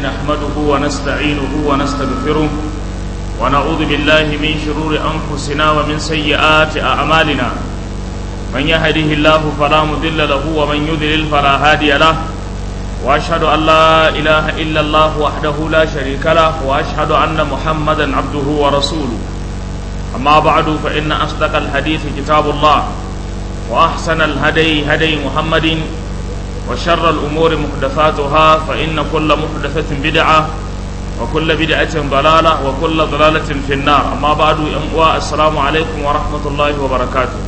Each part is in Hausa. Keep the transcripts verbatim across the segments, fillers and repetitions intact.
نحمده ونستعينه ونستغفره ونعوذ بالله من شرور أنفسنا ومن سيئات أعمالنا من يهده الله فلا مضل له ومن يضلل فلا هادي له وأشهد أن لا إله إلا الله وحده لا شريك له وأشهد أن محمدا عبده ورسوله أما بعد فإن أصدق الحديث كتاب الله وأحسن الهدي هدي محمد وشر الأمور محدثاتها فإن كل محدثة بدعة وكل بدعة ضلالة وكل ضلالة في النار أما بعد السلام عليكم ورحمة الله وبركاته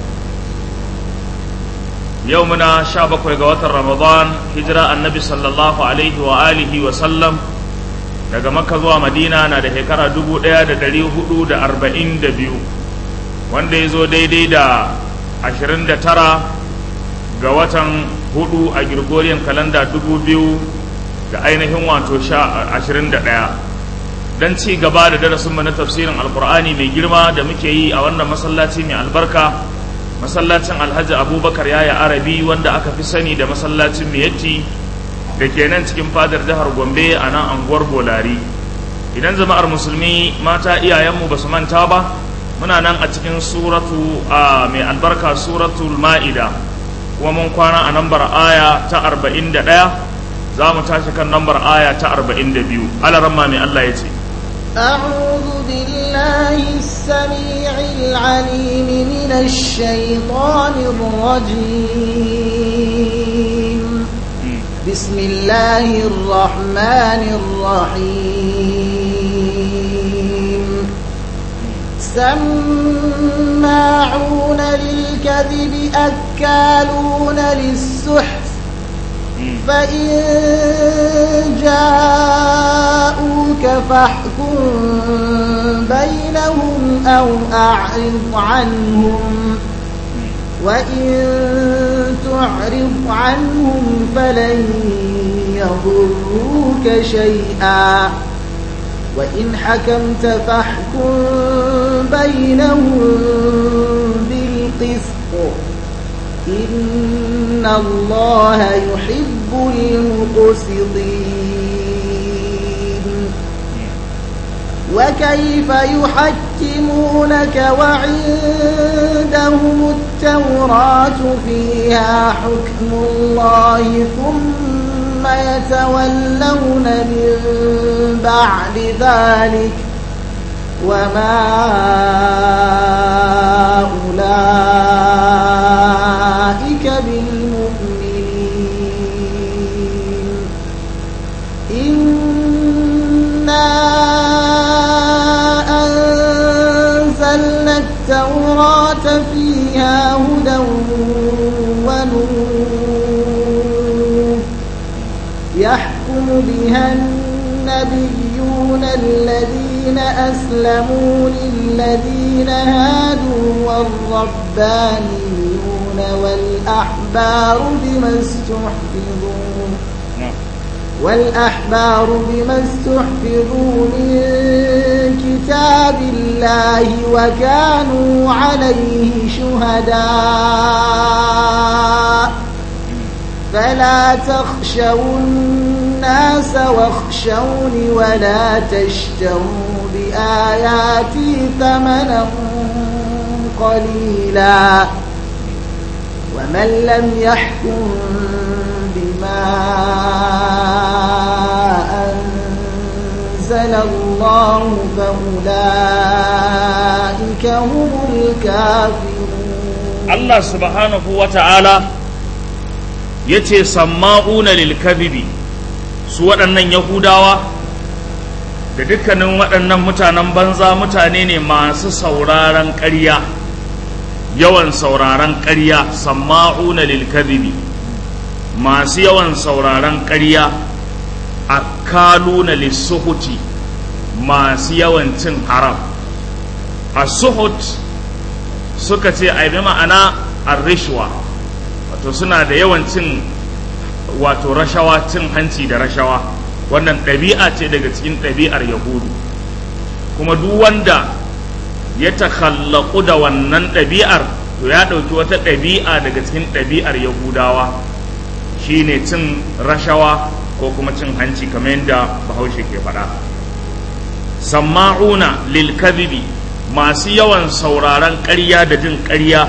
يومنا شابك وقوات رمضان هجرة النبي صلى الله عليه وآله وسلم daga Makka zuwa Madina na da shekara dubu ɗaya da ɗari hudu da arba'in da biyu wanda ya zo daidai da ashirin da tara ga watan hudu a Gregorian kalanda dubu biyu da ainihin wato sha ashirin da ɗaya don ci gaba da darasinmu na tafsirin alkur'ani mai girma da muke yi a wannan masallaci mai albarka masallacin alhaji abubakar yaya arabi wanda aka fi sani da masallacin miyatti da ke nan cikin fadar jihar gombe a nan anguwar bolari idan jama'ar musulmi mata iyayenmu ba su manta ba muna nan a cikin suratu a mai albarka suratul ma'ida kuma mun kwana a nambar aya ta arba'in da ɗaya za mu tashi kan nambar aya ta arba'in da biyu alaramma mai Allah ya ce أعوذ بالله السميع العليم من الشيطان الرجيم بسم الله الرحمن الرحيم سماعون للكذب أكالون للسحت فإن جاءوك فاحكم بينهم أو أعرض عنهم وإن تعرض عنهم فلن يضروك شيئا وإن حكمت فاحكم بينهم بالقسط إن الله يحب المقسطين وكيف يحكمونك وعندهم التوراة فيها حكم الله ثم يتولون من بعد ذلك وما أولئك بالمؤمنين إنا أنزلنا التوراة فيها هدى ونور يحكم بها النبيون الذين أسلموا للذين هادوا والربانيون والأحبار بما استحفظوا والأحبار بما استحفظوا من كتاب الله وكانوا عليه شهداء فلا تخشوا الناس واخشوني ولا تشتروا بآياتي ثمنا قليلا ومن لم يحكم بما أنزل الله فأولئك هم الكافرون الله سبحانه وتعالى yace samma'una lil kadhibi su waɗannan yahudawa da dukkanin waɗannan mutanen banza mutane ne masu sauraron ƙarya yawan sauraron ƙarya samma'una lil kadhibi masu yawan sauraron ƙarya akaluna lis-suhuti masu yawan cin haram as-suhut suka ce ai bi ma'ana ar-rishwa to suna da yawan cin wato rashawa cin hanci da rashawa wannan ɗabi'a ce daga cikin ɗabi'ar yahudu kuma duk wanda ya takhallaku da wannan ɗabi'ar to ya ɗauki wata ɗabi'a daga cikin ɗabi'ar yahudawa shine cin rashawa ko kuma cin hanci kamar yadda bahaushe ke faɗa. Samma'una lil kadhibi, masu yawan sauraron ƙarya da jin ƙarya.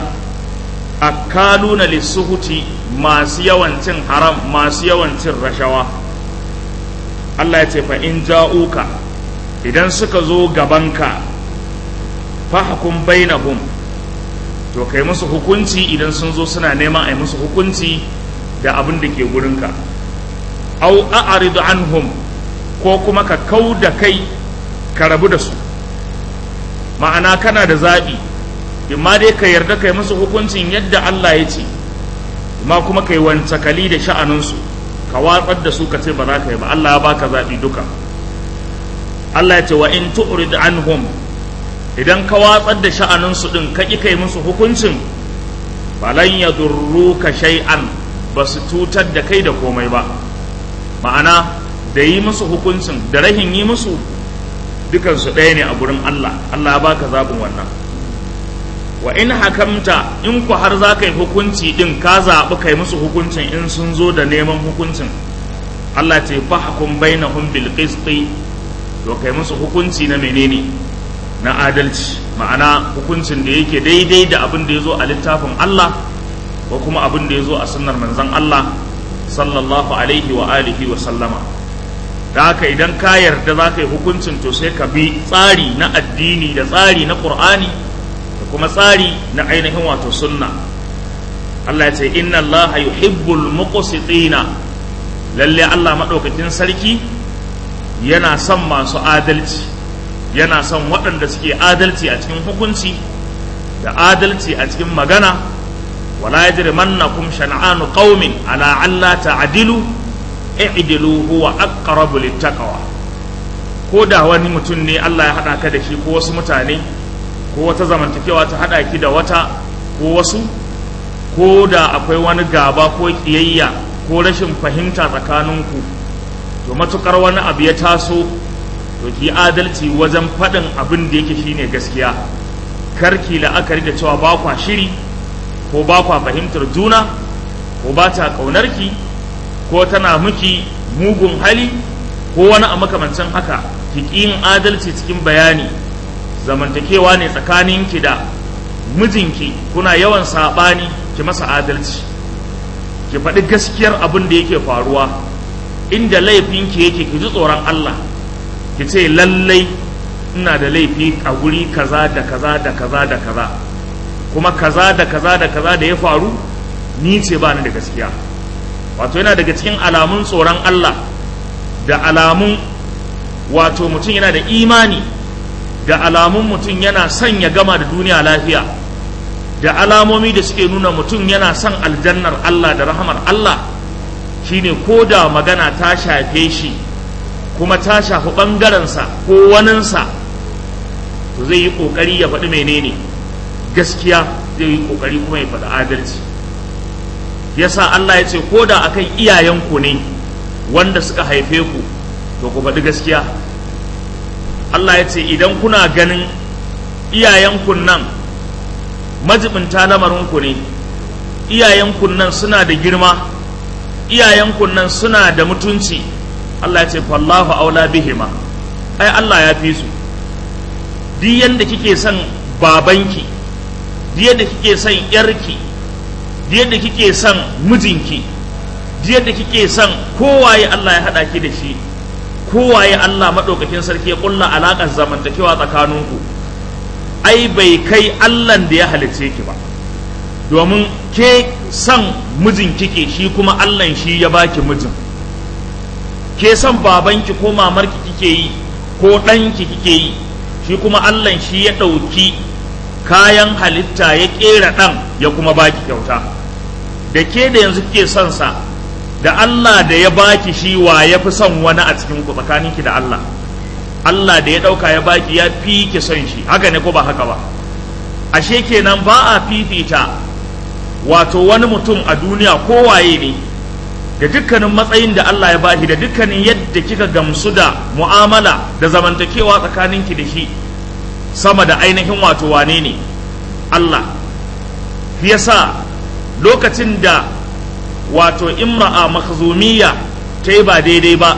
Akaluna lissuhuti, masu yawan cin haram, masu yawan cin rashawa. Allah ya ce fa in ja'uka, idan suka zo gabanka, fahkum bainahum, to kai musu hukunci idan sun zo suna neman a yi musu hukunci da abin da ke gurinka. Au a'ridu anhum, ko kuma ka kau da kai ka rabu da su. Ma'ana kana da zaɓi, imma dai ka yarda kai musu hukuncin yadda Allah ya ce, imma kuma kai wancakali da sha'aninsu ka watsar da su ka ce ba za ka yi ba. Allah ya baka zaɓi duka. Allah ya ce wa in tu'rid anhum, idan ka watsar da sha'aninsu din ka ƙi kai musu hukuncin, falan yadurruka shay'an, ba su cutar da kai da komai ba. Ma'ana da yi musu hukuncin da rahin yi musu dukansu ɗaya ne a gurin Allah. Allah ya baka zaɓin wannan. Wa in hakamta, in ku har za ka yi hukunci din ka zaɓi kai musu hukuncin in sun zo da neman hukuncin, Allah ce fahkum bainahum bil qisti, to kai musu hukunci na menene, na adalci. Ma'ana hukuncin da yake daidai da abin da ya zo a littafin Allah ko kuma abin da ya zo a sunnar manzon Allah sallallahu alaihi wa alihi wa sallama. Da haka idan ka yarda za ka yi hukuncin, to sai ka bi tsari na addini da tsari na Qur'ani da kuma tsari na ainihin wato sunna. Allah ya ce inna Allah yuhibbul muqsitina, lalle Allah madaukakin sarki yana son masu adalci, yana son waɗanda suke adalci a cikin hukunci da adalci a cikin magana. Wala yajrimannakum shan'anu qaumin ala alla ta'dilu i'dilu huwa aqrabu littaqwa. Ko da wani mutum ne Allah ya hada ka da shi, ko wasu mutane, ko wata zamantakewa ta hada ki da wata ko wasu, ko da akwai wani gaba ko kiyayya ko rashin fahimta tsakaninku, to matukar wani abu ya taso, to ki adalci wajen faɗin abin da yake shine gaskiya. Karki la'akari da cewa ba kwa shiri, ko ba kwa fahimtar juna, ko ba ta ƙaunarki, ko tana miki mugun hali, ko wani a makamancin haka. Ki yin adalci cikin bayani. Zamantakewa ne tsakaninki da mijinki, kuna yawan saɓani, ki masa adalci, ki faɗi gaskiyar abin da yake faruwa. Inda laifinki yake, ki ji tsoron Allah, ki ce lallai ina da laifi a guri kaza da kaza da kaza da kaza, kuma kaza da kaza da kaza da ya faru ni ce ba ni da gaskiya. Wato yana daga cikin alamun tsoron Allah da alamun wato mutum yana da imani, da alamun mutum yana son ya gama da duniya lafiya, da alamomi da suke nuna mutum yana son aljannar Allah da rahamar Allah, shine ko da magana ta shafe shi kuma ta shafi ɓangarensa ko waninsa, to zai yi ƙoƙari ya faɗi menene gaskiya, zai yi ƙoƙari kuma ya faɗi adalci. Yasa Allah ya ce ko da akan iyayenku ne wanda suka haife ku, to ku faɗi gaskiya. Allah ya ce idan kuna ganin iyayenku nan majibinta lamarinku ne, iyayenku nan suna da girma, iyayenku nan suna da mutunci, Allah ya ce fallahu aula bihima, ai Allah ya fi su. Duk yanda kike son babanki, duk yadda kike son yarki, duk yadda kike son mijinki, duk yadda kike son kowaye Allah ya hada ki da shi, kowaye Allah madaukakin sarki ya kulla alakar zamantakewa tsakaninku, ai bai kai Allah da ya halice ki ba. Domin ke son mijin kike, shi kuma Allah shi ya baki mijin. Ke son babanki ko mamarki kike yi, ko ɗanki kike yi, shi kuma Allah shi ya ɗauki kayan halitta ya ƙera ɗan ya kuma baki kyauta. Da ke da yanzu kike son sa, da Allah da ya baki shi, wa ya fi son wani a cikin ku tsakaninki da Allah? Allah da ya ɗauka ya baki ya fi ki son shi, haka ne ko ba haka ba? Ashe kenan ba a fifita wato wani mutum a duniya ko waye ne, da dukkanin matsayin da Allah ya bashi, da dukkanin yadda kika gamsu da mu'amala da zamantakewa tsakaninki da shi, sama da ainihin wato wane ne Allah. Yasa lokacin da wato imra'a makhzumiyya ta yi ba daidai ba,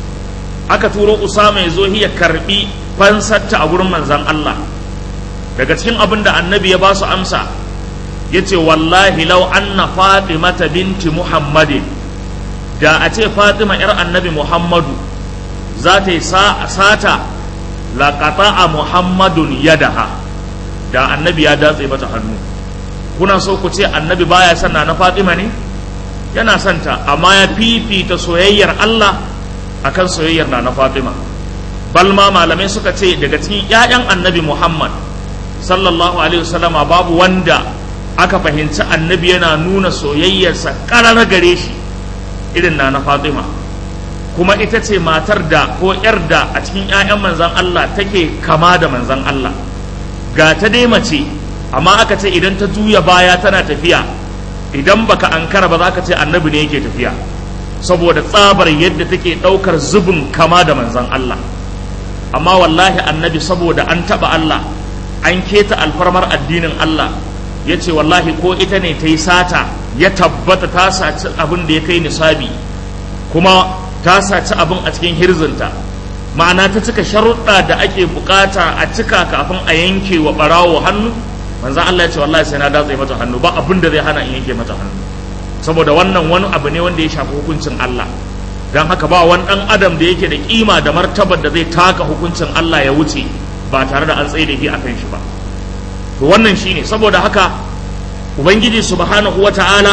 aka turo Usama ya zo ya karbi fansarta a gurin manzan Allah. Daga cikin abin da annabi ya ba su amsa ya ce wallahi lau anna Fatimata binti Muhammadin, da a ce Fatima yar annabi Muhammadu za ta yi sata laqata'a Muhammadun yadaha, da annabi ya datse mata hannu. Kuna so ku ce annabi baya son na Fatima ne? Yana santa, amma ya fifita soyayyar Allah akan soyayyar na Fatima. Balma malamai suka ce daga cikin ƴaƴan annabi Muhammad sallallahu alaihi wasallama babu wanda aka fahimci annabi yana nuna soyayyarsa ƙarar gare shi irin na Fatima, kuma ita ce matar da ko ƴar da a cikin ƴaƴan manzan Allah take kama da manzan Allah. Ga ta dai mace, amma aka ce idan ta juya baya tana tafiya, idan baka ankara ba za ka ce annabi ne yake tafiya, saboda tsabar yadda take ɗaukar zubin kama da manzan Allah. Amma wallahi annabi saboda an taɓa Allah, an keta alfarmar addinin Allah, ya ce wallahi ko ita ne ta yi sata ya tabbata ta saci abin da ya kai nisabi, kuma ta saci abin a cikin hirzinta, ma'ana ta cika sharuɗa da ake bukata a cika kafin a yanke wa ɓarawo hannu, manzan Allah ya ce wallahi sai na datse mata hannu, ba abin da zai hana in yanke mata hannu, saboda wannan wani abu ne wanda ya shafi hukuncin Allah. Don haka ba wani ɗan adam da yake da kima da martabar da zai taka hukuncin Allah ya wuce ba tare da an tsaye da shi akan shi ba. To wannan shine, saboda haka ubangiji subhanahu wata'ala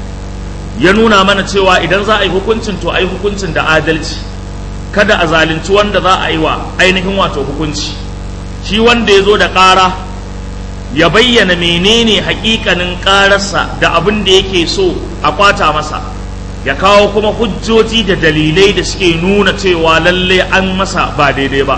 ya nuna mana cewa idan za a yi hukuncin to a yi hukuncin da adalci, kada a zalunci wanda za a yi wa ainihin wato hukunci. Shi wanda ya zo da ƙara ya bayyana menene hakikanin ƙararsa da abin da yake so a kwata masa, ya kawo kuma hujjoji da dalilai da suke nuna cewa lalle an masa ba daidai ba.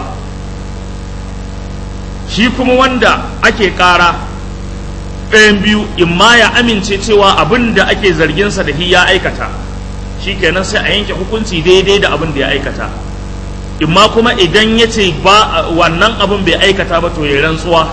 Shi kuma wanda ake ƙara ɗayan biyu, in ma ya amince cewa abin da ake zarginsa da shi ya aikata, shi kenan sai a yanke hukunci daidai da abin da ya aikata. In ma kuma idan ya ce ba wannan abin bai aikata ba, to ya rantsuwa,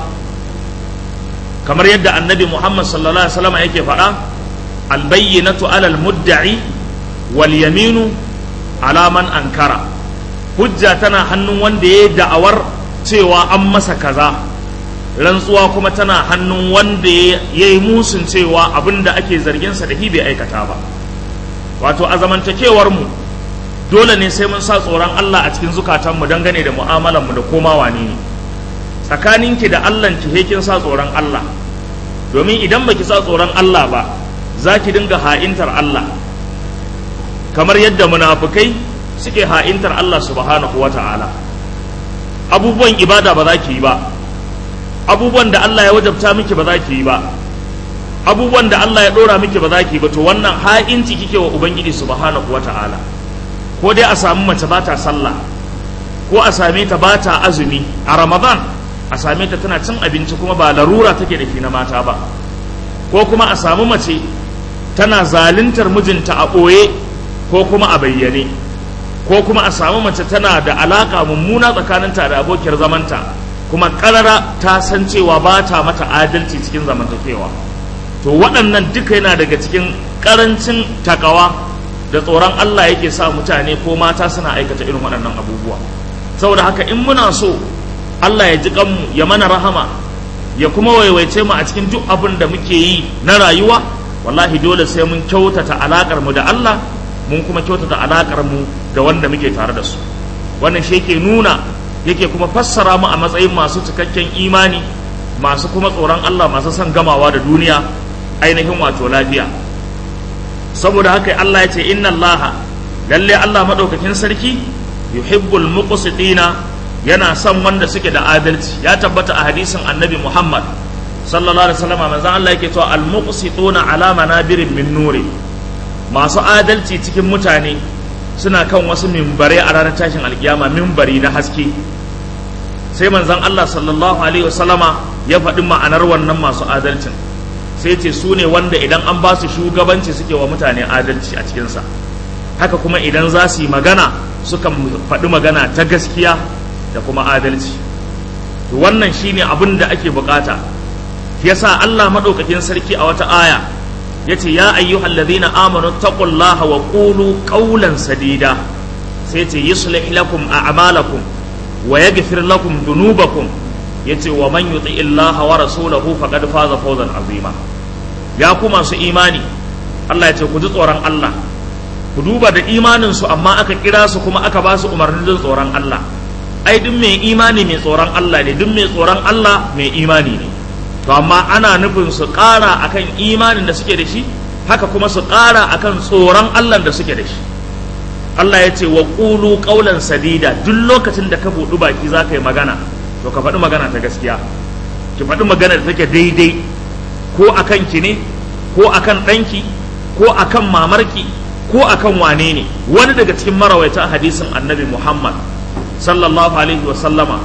kamar yadda annabi Muhammad sallallahu alaihi wasallam yake faɗa, albayyinatu alal mudda'i wal yaminu ala man ankara. Hujja tana hannun wanda ya da'awar cewa an masa kaza, rantsuwa kuma tana hannun wanda ya yi musun cewa abinda ake zarginsa da shi bai aikata ba. Wato a zamantakewar mu dole ne sai mun sa tsoron Allah a cikin zukatanmu dangane da mu'amalanmu da koma wane ne. Tsakaninki da Allahnki he kin sa tsoron Allah, domin idan baki sa tsoron Allah ba za ki dinga ha'intar Allah, kamar yadda munafukai suke ha'intar Allah subhanahu wa ta'ala. Abubuwan ibada ba za ki yi ba, abubuwan da Allah ya wajabta miki ba za ki yi ba, abubuwan da Allah ya ɗora miki ba za ki yi ba, to wannan ha'inci kike wa Ubangiji subhanahu wa ta'ala. Ko dai a samu mace ba ta sallah, ko a same ta ba ta azumi a Ramadan, a same ta tana cin abinci kuma ba larura take da shi na mata ba, ko kuma a samu mace tana zaluntar mijinta a ɓoye ko kuma a bayyane, ko kuma a samu mace tana da alaka mummuna tsakaninta da abokiyar zamanta kuma karara ta san cewa ba ta mata adalci cikin zamantakewa. To waɗannan duka yana daga cikin ƙarancin takawa da tsoron Allah yake sa mutane ko mata suna aikata irin waɗannan abubuwa. Saboda haka in muna so Allah ya ji kanmu, ya mana rahama, ya kuma waiwaice mu a cikin duk abin da muke yi na rayuwa, wallahi dole sai mun kyautata alakar mu da Allah, mun kuma kyautata alakar mu da wanda muke tare da su. Wannan shi yake nuna, yake kuma fassara mu a matsayin masu cikakken imani, masu kuma tsoron Allah, masu son gamawa da duniya ainihin wato lafiya. Saboda haka Allah ya ce inna Allah, lalle Allah madaukakin sarki yuhibbul muqsitina, yana son wanda suke da adalci. Ya tabbata a hadisin annabi Muhammad sallallahu alaihi wasallam, manzo Allah yake cewa al muqsituna ala manabirin min nuri, masu adalci cikin mutane suna kan wasu mimbare a ranar tashin alkiyama, mimbari na haske. Sai manzon Allah sallallahu alaihi wasallama ya faɗi ma'anar wannan masu adalcin, sai ce su ne wanda idan an ba su shugabanci suke wa mutane adalci a cikinsa, haka kuma idan za su yi magana sukan faɗi magana ta gaskiya da kuma adalci. To wannan shine abin da ake bukata. Yasa Allah madaukakin sarki a wata aya yace ya ayyuhal ladhina amanu taqullaha wa qulu qawlan sadida sai yace yuslih lakum a'malakum wa yaghfir lakum dhunubakum yace wa man yuti illaha wa rasulahu faqad faza fawzan azima. Ya ku masu imani, Allah yace ku ji tsoron Allah, ku duba da imanin su amma aka kira su kuma aka ba su umarnin jin tsoron Allah. Ai duk mai imani mai tsoron Allah ne, duk mai tsoron Allah mai imani ne. To amma ana nufin su ƙara akan imanin da suke da shi, haka kuma su ƙara akan tsoron Allah da suke da shi. Allah ya ce wa qulu qawlan sadida, duk lokacin da ka buɗu baki za ka yi magana to ka faɗi magana ta gaskiya, ki faɗi magana da take daidai, ko akan ki ne, ko akan ɗanki, ko akan mamarki, ko akan wane ne. Wani daga cikin marawaita hadisin annabi Muhammad sallallahu alaihi wa sallama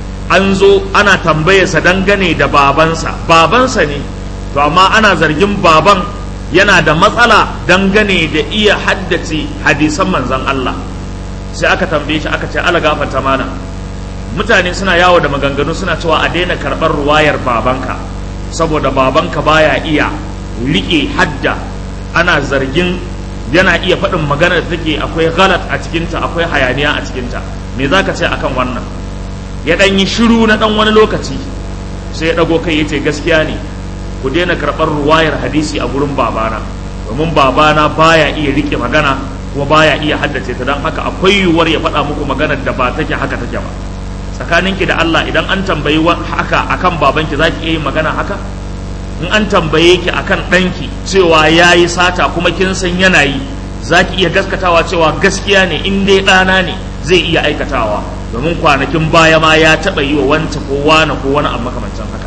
an zo ana tambayarsa dangane da babansa, babansa ne to amma ana zargin baban yana da matsala dangane da iya haddace hadisan manzan Allah. Sai aka tambaye shi aka ce ala gafarta mana, mutane suna yawo da maganganu suna cewa a daina karɓar ruwayar babanka saboda babanka baya iya riƙe hadda, ana zargin yana iya faɗin magana da take akwai galat a cikinta, akwai hayaniya a cikinta, me za ka ce akan wannan? Ya ɗan yi shiru na ɗan wani lokaci sai ya ɗago kai ya ce gaskiya ne, ku daina karɓar ruwayar hadisi a gurin babana domin babana baya iya rike magana kuma baya iya haddace ta, don haka akwai yiwuwar ya faɗa muku maganar da ba take haka take ba. Tsakaninki da Allah, idan an tambayi haka akan babanki za ki iya yin magana haka? In an tambaye ki akan ɗanki cewa ya yi sata kuma kin san yana yi, za ki iya gaskatawa cewa gaskiya ne in dai ɗana ne zai iya aikatawa, domin kwanakin baya ma ya taɓa yi wa wanta ko wani ko wani abu makamancin haka.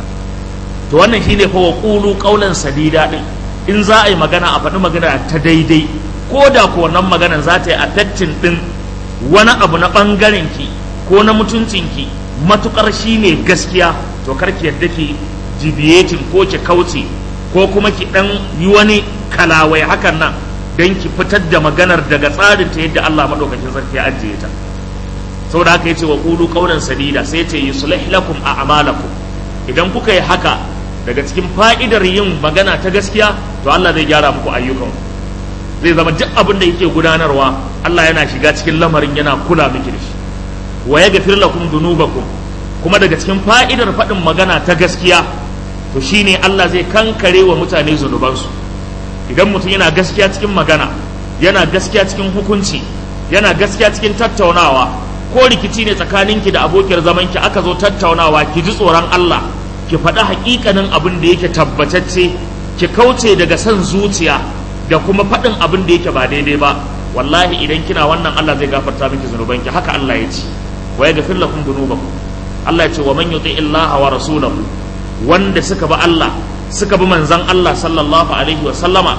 To wannan shine fa wa qulu qawlan sadida din, in za a yi magana a faɗi magana ta daidai, ko da ko wannan maganar za ta yi affecting din wani abu na ɓangaren ki ko na mutuncin ki, matukar shine gaskiya, to kar ki yadda ki deviating ko ki kauce ko kuma ki dan yi wani kalawai hakan nan dan ki fitar da maganar daga tsarin ta yadda Allah madaukakin sarki ya ajiye ta. Saboda haka yace wa qulu qawlan sadida, sai yace yuslih lakum a'malakum. Idan kuka yi haka, daga cikin fa'idar yin magana ta gaskiya, to Allah zai gyara muku ayyukan, zai zama duk abin da yake gudanarwa Allah yana shiga cikin lamarin, yana kula miki da shi. Wa yaghfir lakum dhunubakum, kuma daga cikin fa'idar faɗin magana ta gaskiya to shine Allah zai kankare wa mutane zunubansu. Idan mutum yana gaskiya cikin magana, yana gaskiya cikin hukunci, yana gaskiya cikin tattaunawa, ko rikici ne tsakaninki da abokiyar zamanki aka zo tattaunawa, ki ji tsoron Allah, ki faɗi haƙiƙanin abin da yake tabbatacce, ki kauce daga son zuciya da kuma faɗin abin da yake ba daidai ba. Wallahi idan kina wannan, Allah zai gafarta miki zunubanki. Haka Allah ya ce, wa yaghfir lakum dhunubakum. Allah ya ce wa man yuti illaha wa rasulahu, wanda suka bi Allah suka bi manzon Allah sallallahu alaihi wa sallama,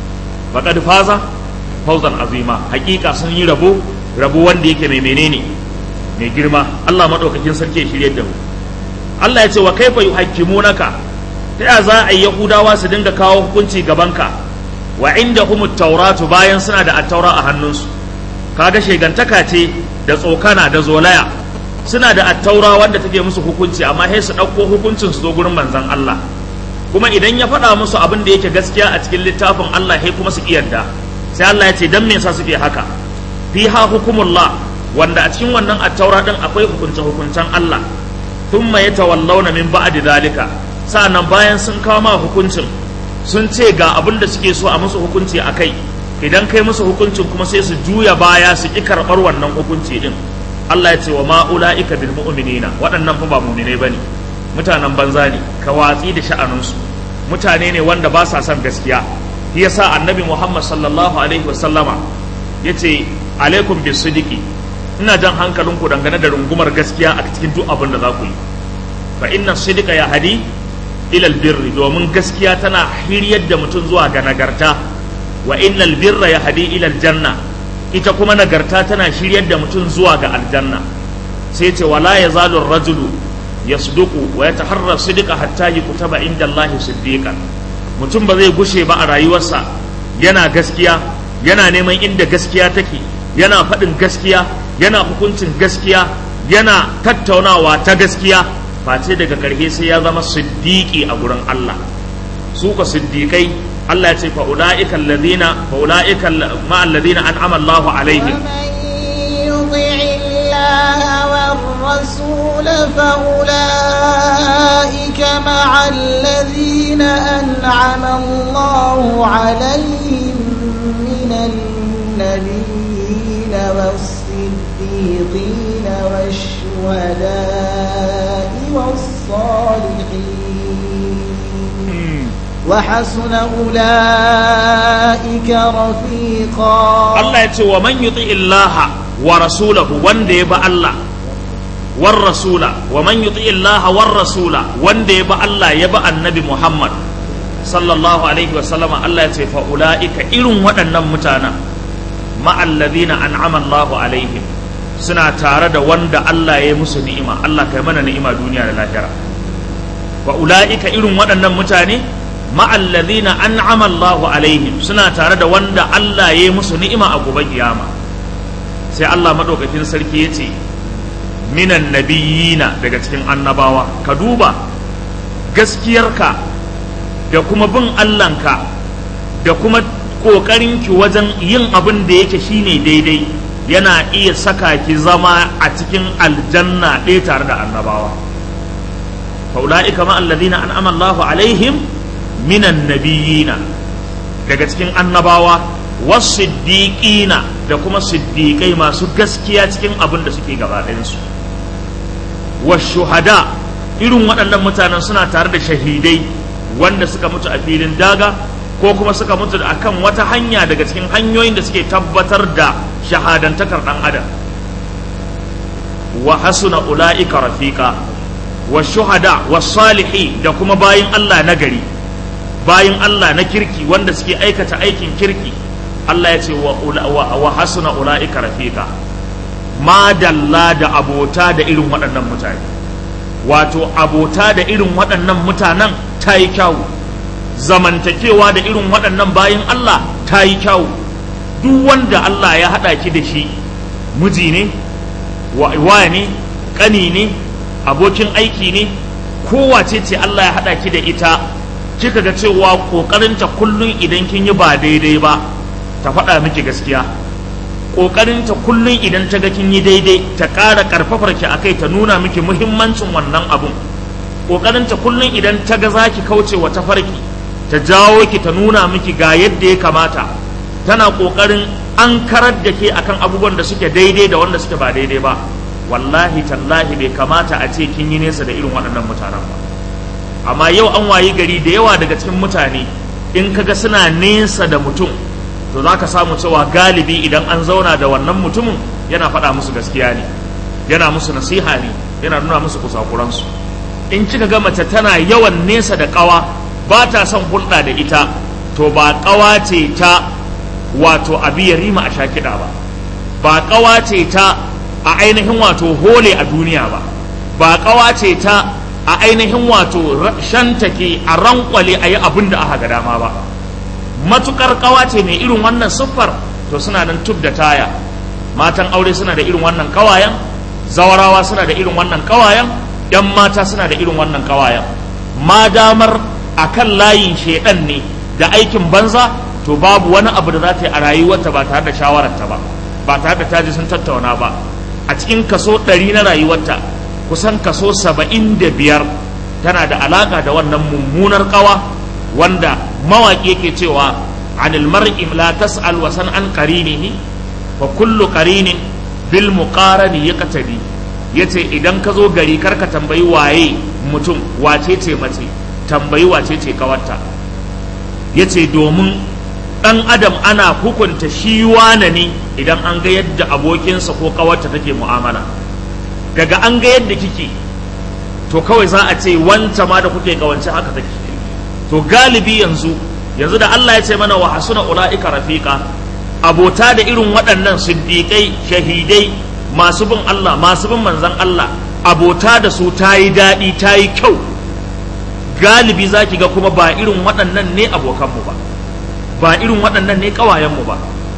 faqad faza fawzan azima, haƙiƙa sun yi rabo rabo wanda yake mai menene mai girma. Allah madaukakin sarki ya shirye da mu. Allah ya ce wa kaifa yuhakkimunaka, ta ya za a yi Yahudawa su dinga kawo hukunci gabanka, wa indahumut tauratu, bayan suna da attaura a hannunsu. Kaga shegantaka ce da tsokana da zolaya. Suna da attaura wanda take musu hukunci, amma sai su ɗauko hukuncin su zo gurin manzon Allah, kuma idan ya faɗa musu abin da yake gaskiya a cikin littafin Allah, sai kuma su kiyarda. Sai Allah ya ce dan me yasa suke haka? Fiha hukumullah, wanda a cikin wannan attaura din akwai hukunce hukuncen Allah. Thumma yatawallawna min ba'di dhalika, sa'annan bayan sun kawo ma hukuncin sun ce ga abin da suke so a musu hukunci akai, idan kai musu hukuncin kuma sai su juya baya su ki karɓar wannan hukunci din. Allah ya ce wa ma ulaika bil mu'minina, waɗannan fa ba mu'minai bane, mutanen banza ne, ka watsi da sha'aninsu, mutane ne wanda ba sa son gaskiya. Shi yasa annabi Muhammad sallallahu alaihi wasallama yace alaikum bis sidiki, ina jan hankalinku dangane da rungumar gaskiya a cikin duk abin da za ku yi. Fa inna sidika ya hadi ila albirri, domin gaskiya tana hiryar da mutum zuwa ga nagarta. Wa innal birra ya hadi ila aljanna, ita kuma nagarta tana shiryar da mutum zuwa ga aljanna. Sai ce wala yazalu ar-rajulu yasduqu wa yataharra sidqa hatta yukutaba inda Allah siddiqan. Mutum ba zai gushe ba a rayuwarsa yana gaskiya, yana neman inda gaskiya take, yana faɗin gaskiya, yana hukuncin gaskiya, yana tattaunawa ta gaskiya, face daga ƙarshe sai ya zama siddiqi a gurin Allah. Su ka siddiqai Allah ya ce fa ulaika alladhina fa ulaika ma alladhina an'ama Allahu alaihim والرسول فأولئك مع الذين أنعم الله عليهم من النبيين والصديقين والشهداء والصالحين وحسن أولئك رفيقا. الله يقول ومن يطع الله ورسوله وندي الله والرسول ومن يطع الله والرسول وندي الله يبا النبي محمد صلى الله عليه وسلم الله يتي فاولئك إلهم ودنن متانا مع الذين انعم الله عليهم سنا tare da wanda Allah ya musu ni'ima Allah kai mana ni'ima duniya da lahira فاولئك إلهم waɗannan mutane مع الذين انعم الله عليهم suna tare da wanda Allah ya musu ni'ima a gobe kiyama sai Allah madaukakin sarki yace minan nabiyina daga cikin annabawa ka duba gaskiyarka da kuma bin Allahnka da kuma kokarinki wajen yin abin da yake shine daidai yana iya saka ki zama a cikin aljanna ɗaya tare da annabawa faulaika ma alladhina an'ama Allahu alaihim minan nabiyina daga cikin annabawa wasiddiqina da kuma siddiqai masu gaskiya cikin abin da suke gabaɗayansu washuhada irin waɗannan mutanen suna tare da shahidai wanda suka mutu a filin daga ko kuma suka mutu a kan wata hanya daga cikin hanyoyin da suke tabbatar da shahadantakar ɗan adam wa hasuna ula'ika rafiqa washuhada wasalihi da kuma bayin Allah na gari bayin Allah na kirki wanda suke aikata aikin kirki Allah ya ce wa hasuna ula'ika rafiqa ma dalla da abota da irin waɗannan mutane wato abota da irin waɗannan mutanen ta yi kyawu zamantakewa da irin waɗannan bayin Allah ta yi kyawu duk wanda Allah ya haɗa ki da shi miji ne wa ne ƙani ne abokin aiki ne kowace ce Allah ya haɗa ki da ita kika ga cewa ƙoƙarinta kullum idan kin yi ba daidai ba ta faɗa miki gaskiya ƙoƙarinta kullum idan ta ga kin yi daidai ta ƙara ƙarfafar ki akai ta nuna miki muhimmancin wannan abun ƙoƙarinta kullum idan ta ga za ki kauce wa tafarki ta jawo ki ta nuna miki ga yadda ya kamata tana ƙoƙarin an karar da ke akan abubuwan da suke daidai da wanda suke ba daidai ba wallahi tallahi bai kamata a ce kin yi nesa da irin waɗannan mutanen ba amma yau an wayi gari da yawa daga cikin mutane in kaga suna nesa da mutum to za ka samu cewa galibi idan an zauna da wannan mutumin yana faɗa musu gaskiya ne yana musu nasiha ne yana nuna musu kusakuransu in kika ga mace tana yawan nesa da ƙawa ba ta son hulɗa da ita to ba ƙawa ce ta wato abi ya rima a sha kiɗa ba ba ƙawa ce ta a ainihin wato hole a duniya ba ba ƙawa ce ta a ainihin wato shantake a rankwale a yi abin da aka ga dama ba matukar kawa ce mai irin wannan siffar to suna nan tub da taya matan aure suna da irin wannan kawayen zawarawa suna da irin wannan kawayen yan mata suna da irin wannan kawayen ma damar akan layin shedan ne da aikin banza to babu wani abu da za ta yi a rayuwarta ba tare da shawararta ba ba tare da taji sun tattauna ba a cikin kaso ɗari na rayuwarta kusan kaso saba'in da biyar tana da alaka da wannan mummunar kawa wanda mawaƙi yake cewa anil mar'i la tas'al wa san an qarinihi fa kullu qarinin bil muqarani yaqtadi yace idan ka zo gari karka tambayi waye mutum wace ce mace tambayi wace ce kawarta yace domin dan adam ana hukunta shi wane ne idan an ga yadda abokinsa ko kawarta take mu'amala daga an ga yadda kike to kawai za a ce wanta ma da kuke kawance haka take to galibi yanzu yanzu da Allah ya ce mana wa hasuna ulaika rafiqa abota da irin waɗannan siddiqai shahidai masu bin Allah masu bin manzon Allah abota da su tayi daɗi tayi kyau galibi zaki ga kuma ba irin waɗannan ne abokanmu ba ba irin waɗannan ne ƙawayenmu ba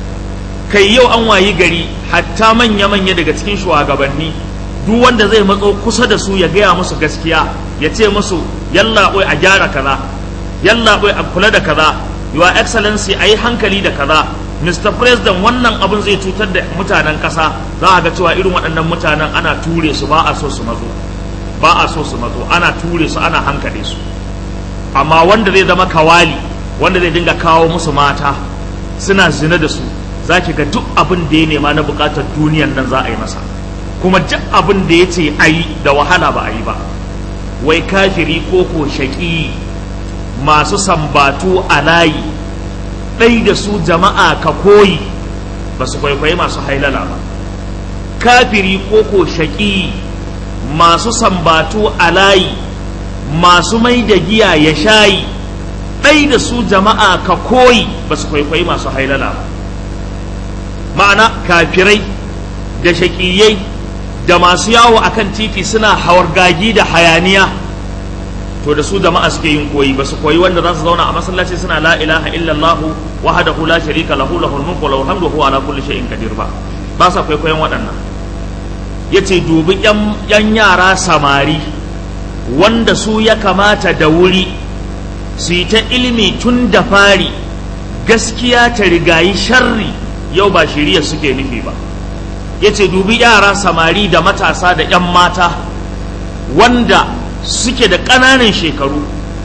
kai yau an wayi gari hatta manya-manya daga cikin shugabanni duk wanda zai matso kusa da su ya gaya musu gaskiya ya ce musu yalla oi a gyara kaza yalla oi a kula da kaza your excellency a yi hankali da kaza, Mister President wannan abin zai cutar da mutanen ƙasa, za a ga cewa irin waɗannan mutanen ana ture su ba a so su matso ba a so su matso ana ture su ana hankali su. Amma wanda zai zama kawali, wanda zai dinga kawo musu mata suna zina da su, za ki ga duk abin da ya nema na buƙatar duniyan nan za a yi masa, kuma duk abin da ya ce a yi da wahala ba a yi ba. Wai kafiri ko ko shaƙi masu sambatu a layi ɗai da su jama'a ka koyi, ba su kwaikwayi masu hailala ba. Kafiri ko ko shaƙi masu sambatu a layi, masu mai da giya ya shayi, ɗai da su jama'a ka koyi, ba su kwaikwayi masu hailala ba. Ma'ana kafirai da shaƙiyai da masu yawo akan titi suna hawargagi da hayaniya, to da su jama'a suke yin koyi, ba su koyi wanda za su zauna a masallaci suna la ilaha illallah wahdahu la sharika lahu lahul mulku wa lahul hamdu huwa ala kulli shay'in qadir ba ba sa kwaikwayon waɗannan. Yace dubi yan yara samari wanda su ya kamata da wuri su yi ta ilimi tun da fari, gaskiya ta rigayi sharri, yau ba shiriya suke nufi ba. Yace dubi yara samari da matasa da yan mata wanda suke da ƙananan shekaru,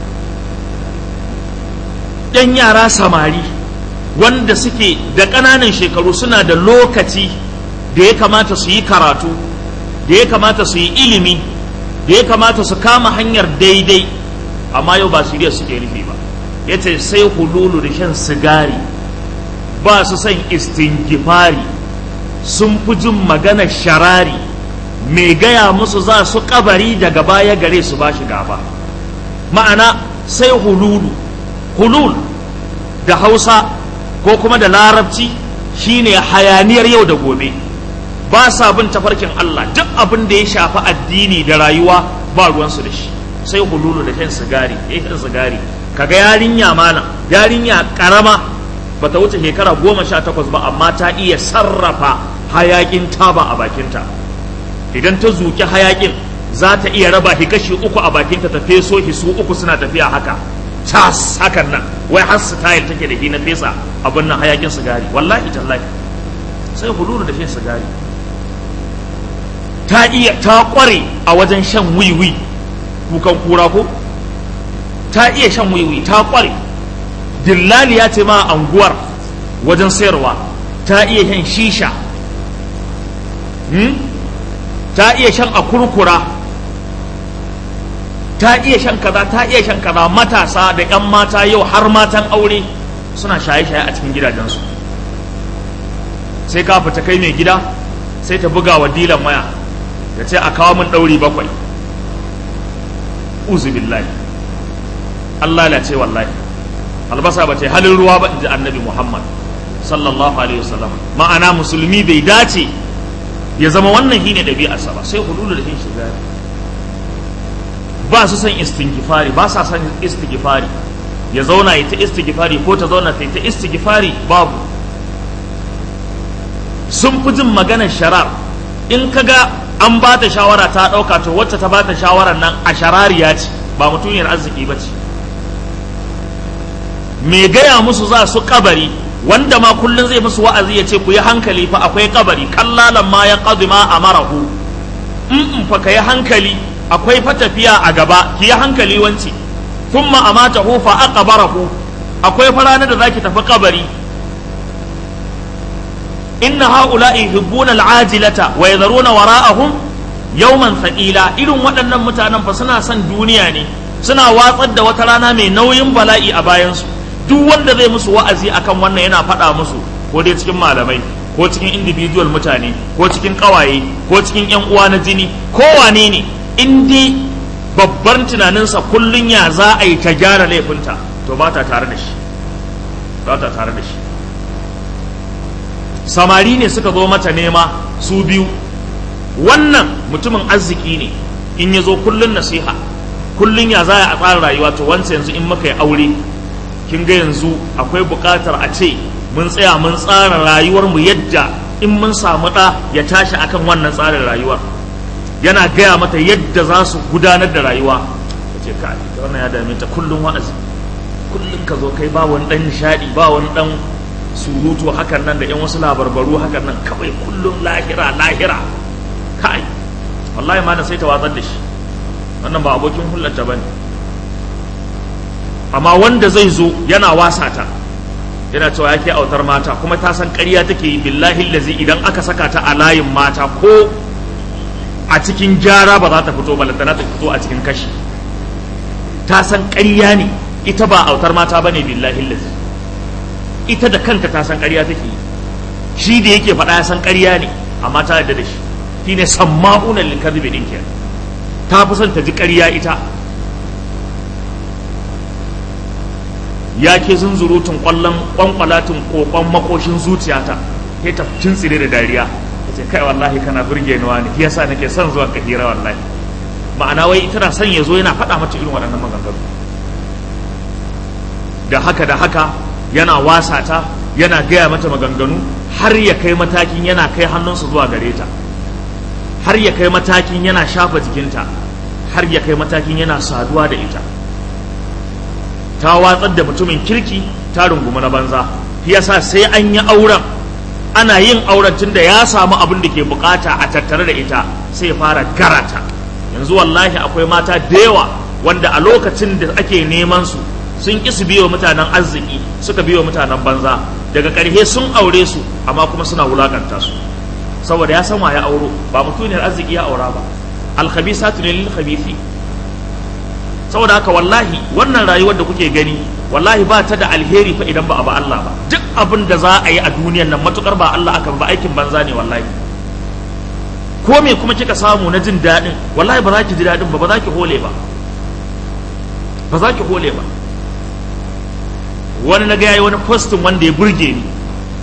‘yan yara samari wanda suke da ƙananan shekaru suna da lokaci da ya kamata su yi karatu, da ya kamata su yi ilimi, da ya kamata su kama hanyar daidai, amma yau ba shirya suke nufi ba. Ya ce sai hululu da shan sigari, ba su son istingifari, sun fi jin maganar sharari, mai gaya musu za su kabari daga baya gare su ba shi gaba. Ma'ana sai hululu, hulul da Hausa ko kuma da Larabci shine hayaniyar yau da gobe, ba sa bin tafarkin Allah, duk abin da ya shafi addini da rayuwa ba ruwansu da shi. Sai hululu da shan sigari, ya shan sigari, kaga yarinya mana, yarinya karama bata wuce shekara goma sha takwas ba, amma ta iya sarrafa hayakin taba a bakinta. Idan ta zuki hayakin za ta iya raba shi kashi uku a bakinta, ta feso shi su uku suna tafiya haka cas hakan nan, wai har style take da shi na fesa abin nan hayakin sigari. Wallahi tallahi sai hululu da shan sigari. Ta iya ta kware a wajen shan wiwi, kukan kura ko, ta iya shan wiwi, ta kware. Dillali ya ce ma anguwar wajen sayarwa, ta iya shan shisha, hmm? ta iya shan akurkura, ta iya shan kaza, ta iya shan kaza. Matasa da ƴan mata yau har matan aure suna shaye-shaye a cikin gidajensu. Sai ka fita kai mai gida, sai ta buga wa dilan waya ya ce a kawo min ɗauri bakwai. Uzu billahi, Allah la ce wallahi albasa ba ta yi halin ruwa ba, in ji annabi Muhammad sallallahu alaihi wasallam. Ma'ana musulmi bai dace ya zama wannan shi ne ɗabi'arsa ba. Sai hululu da shin shigari, ba su san istighfari, ba sa san istighfari, ya zauna ya ta istighfari ko ta zauna ta ta istighfari babu. Sun fi jin maganar sharar, in kaga an ba ta shawara ta ɗauka, to wacce ta ba ta shawarar nan a sharariya ce, ba mutuniyar arziki ba ce. Me gaya musu za su kabari, wanda ma kullun zai musu wa'azi ya ce ku yi hankali fa akwai kabari, kallalan ma ya qadi ma amarahu, in fa kai hankali akwai fa tafiya a gaba, ki yi hankali wanci, thumma amatahu fa aqbarahu, akwai fa ranar da zaki tafi kabari. Inna haula'i yuhibbuna al'ajilata wa yadharuna wara'ahum yawman thaqila. Irin waɗannan mutanen fa suna son duniya ne, suna watsar da wata rana mai nauyin bala'i a bayansu. Duk wanda zai musu wa'azi akan wannan yana faɗa musu, ko dai cikin malamai, ko cikin individual mutane, ko cikin ƙawaye, ko cikin ƴan uwa na jini, ko wane ne, in dai babbar tunaninsa kullun ya za a yi ta gyara laifinta, to ba ta tare da shi, ba ta tare da shi. Samari ne suka zo mata nema su biyu, wannan mutumin arziki ne, in ya zo kullun nasiha, kullun ya za a tsara rayuwa, to wancan yanzu in muka yi aure, kin ga yanzu akwai buƙatar a ce mun tsaya mun tsara rayuwar mu yadda in mun samu ɗa ya tashi akan wannan tsarin rayuwar. Yana gaya mata yadda za su gudanar da rayuwa. Ta ce ka wannan ya dame ta kullum wa'azi, kullum ka zo kai ba wani dan nishadi ba wani dan surutu hakan nan da yan wasu labarbaru hakan nan, kawai kullum lahira lahira kai wallahi ma na sai ta watsar da shi, wannan ba abokin hullarta bane. Amma wanda zai zo yana wasa ta yana cewa yake autar mata kuma ta san ƙarya take yi, billahi lazi idan aka saka ta a layin mata ko a cikin gyara ba za ta fito ba, lantana ta fito a cikin kashi. Ta san ƙarya ne, ita ba autar mata bane billahi lazi, ita da kanta ta san ƙarya take yi, shi da yake faɗa ya san ƙarya ne amma ta yarda da shi. Shine samma'una lil kadhibi din kenan, ta fi son ta ji ƙarya ita. Ya ke zunzurutun kwallon kwankwalatin kokon makoshin zuciyata, sai ta tsire da dariya, ta ce kai wallahi kana burge ni wani, yasa nake son zuwa ka hira wallahi. Ma'ana wai tana son ya zo yana faɗa mata irin waɗannan maganganu. Da haka da haka yana wasa ta, yana gaya mata maganganu har ya kai matakin yana kai hannunsa zuwa gare ta, har ya kai matakin yana shafa jikinta, har ya kai matakin yana saduwa da ita. Ta watsar da mutumin kirki ta rungumi na banza, yasa sai an yi auren, ana yin auren tun da ya samu abin da ke bukata a tattare da ita sai ya fara garata. Yanzu wallahi akwai mata da yawa wanda a lokacin da ake neman su sun ƙi su biyo mutanen arziki, suka biyo mutanen banza, daga ƙarshe sun aure su amma kuma suna wulakanta su, saboda ya san wa ya auro, ba mutuniyar arziki ya aura ba. Al-khabisatu lil khabisi. Saboda haka wallahi wannan rayuwar da kuke gani wallahi ba ta da alheri fa idan ba a ba Allah ba. Duk abin da za a yi a duniyar nan matukar ba Allah aka ba, aikin banza ne wallahi. Ko me kuma kika samu na jin daɗin wallahi ba za ki ji daɗin ba, ba za ki hole ba, ba za ki hole ba. Wani na ga yayi wani postin wanda ya burge ni,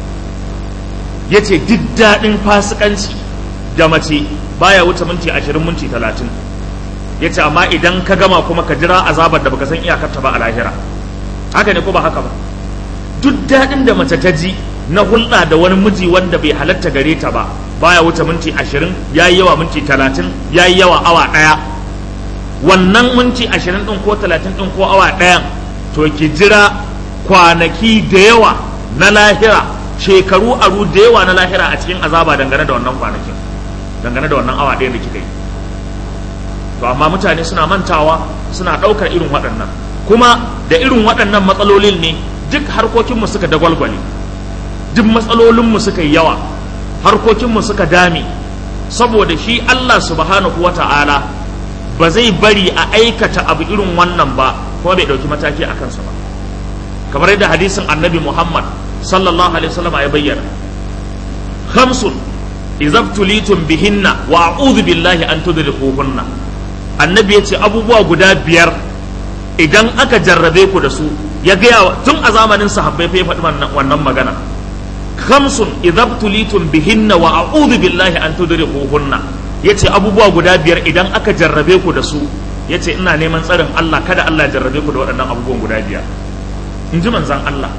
yace duk daɗin fasikanci da mace baya wuce minti ashirin minti talatin, yace amma idan ka gama kuma ka jira azabar da baka san iyakarta ba a lahira. Haka ne ko ba haka ba? Duk daɗin da mace ta ji na hulɗa da wani miji wanda bai halatta gare ta ba baya wuce minti ashirin, yayi yawa minti talatin, yayi yawa awa ɗaya. Wannan minti ashirin ɗin ko talatin ɗin ko awa ɗayan to ki jira kwanaki da yawa na lahira, shekaru aru da yawa na lahira a cikin azaba dangane da wannan kwanakin, dangane da wannan awa ɗaya da kika yi. To amma mutane suna mantawa, suna ɗaukar irin waɗannan, kuma da irin waɗannan matsalolin ne duk harkokinmu suka dagwalgwale, duk matsalolinmu suka yi yawa, harkokinmu suka dame, saboda shi Allah subhanahu wa ta'ala ba zai bari a aikata abu irin wannan ba kuma bai ɗauki mataki a kansa ba. Kamar yadda hadisin annabi Muhammad sallallahu alaihi wasallam ya bayyana, khamsun idza tulitum bihinna wa a'udhu billahi an tudrikuhunna. Annabi ya ce abubuwa guda biyar idan aka jarrabe ku da su, ya gaya tun a zamanin sahabbai fa ya faɗi wannan magana. Khamsun idza tulitum bihinna wa a'udhu billahi an tudrikuhunna, yace abubuwa guda biyar idan aka jarrabe ku da su, yace ina neman tsarin Allah kada Allah ya jarrabe ku da waɗannan abubuwan guda biyar, in ji manzon Allah.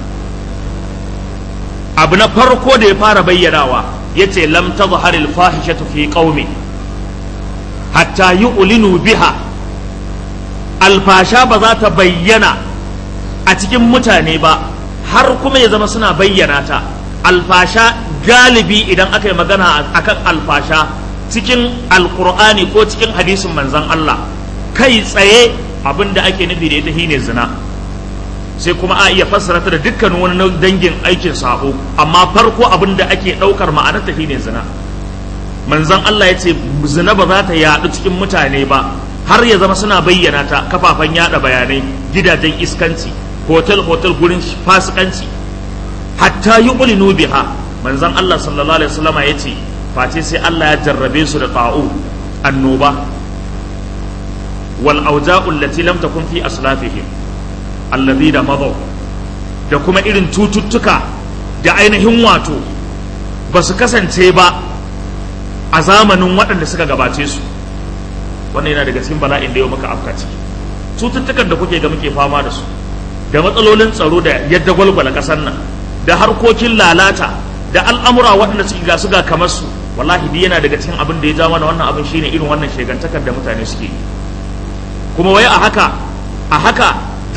Abu na farko da ya fara bayyanawa yace lam tadhharil fahishatu fi qaumi hatta yu'linu biha. Alfasha ba za ta bayyana a cikin mutane ba har kuma ya zama suna bayyana ta. Alfasha galibi idan aka yi magana akan alfasha cikin alkur'ani ko cikin hadisin manzon Allah, kai tsaye abinda ake nufi da ita shine zina, sai kuma a iya fassara ta da dukkan wani dangin aikin sabo, amma farko abinda ake daukar ma'anar ta shine zina. Manzon Allah ya ce zina ba za ta yaɗu cikin mutane ba har ya zama suna bayyana ta kafafen yada bayanai, gidajen iskanci, hotel hotel gurin fasikanci, hatta yuqlinu biha. Manzon Allah sallallahu alaihi wasallam ya ce face sai Allah ya jarrabe su da ta'u, annoba, wal auja'u allati lam takun fi aslafihim alladhina madaw, da kuma irin cututtuka da ainihin wato ba su kasance ba a zamanin waɗanda suka gabace su. Wannan yana daga cikin bala'in da yau muka afka ciki. Cututtukan da kuke ga muke fama da su, da matsalolin tsaro da yadda gwalgwala ƙasar nan, da harkokin lalata, da al'amura waɗanda suke ga su ga kamar su, wallahi duk yana daga cikin abin da ya ja mana wannan abin shine irin wannan shegantakar da mutane suke yi. Kuma wai a haka a haka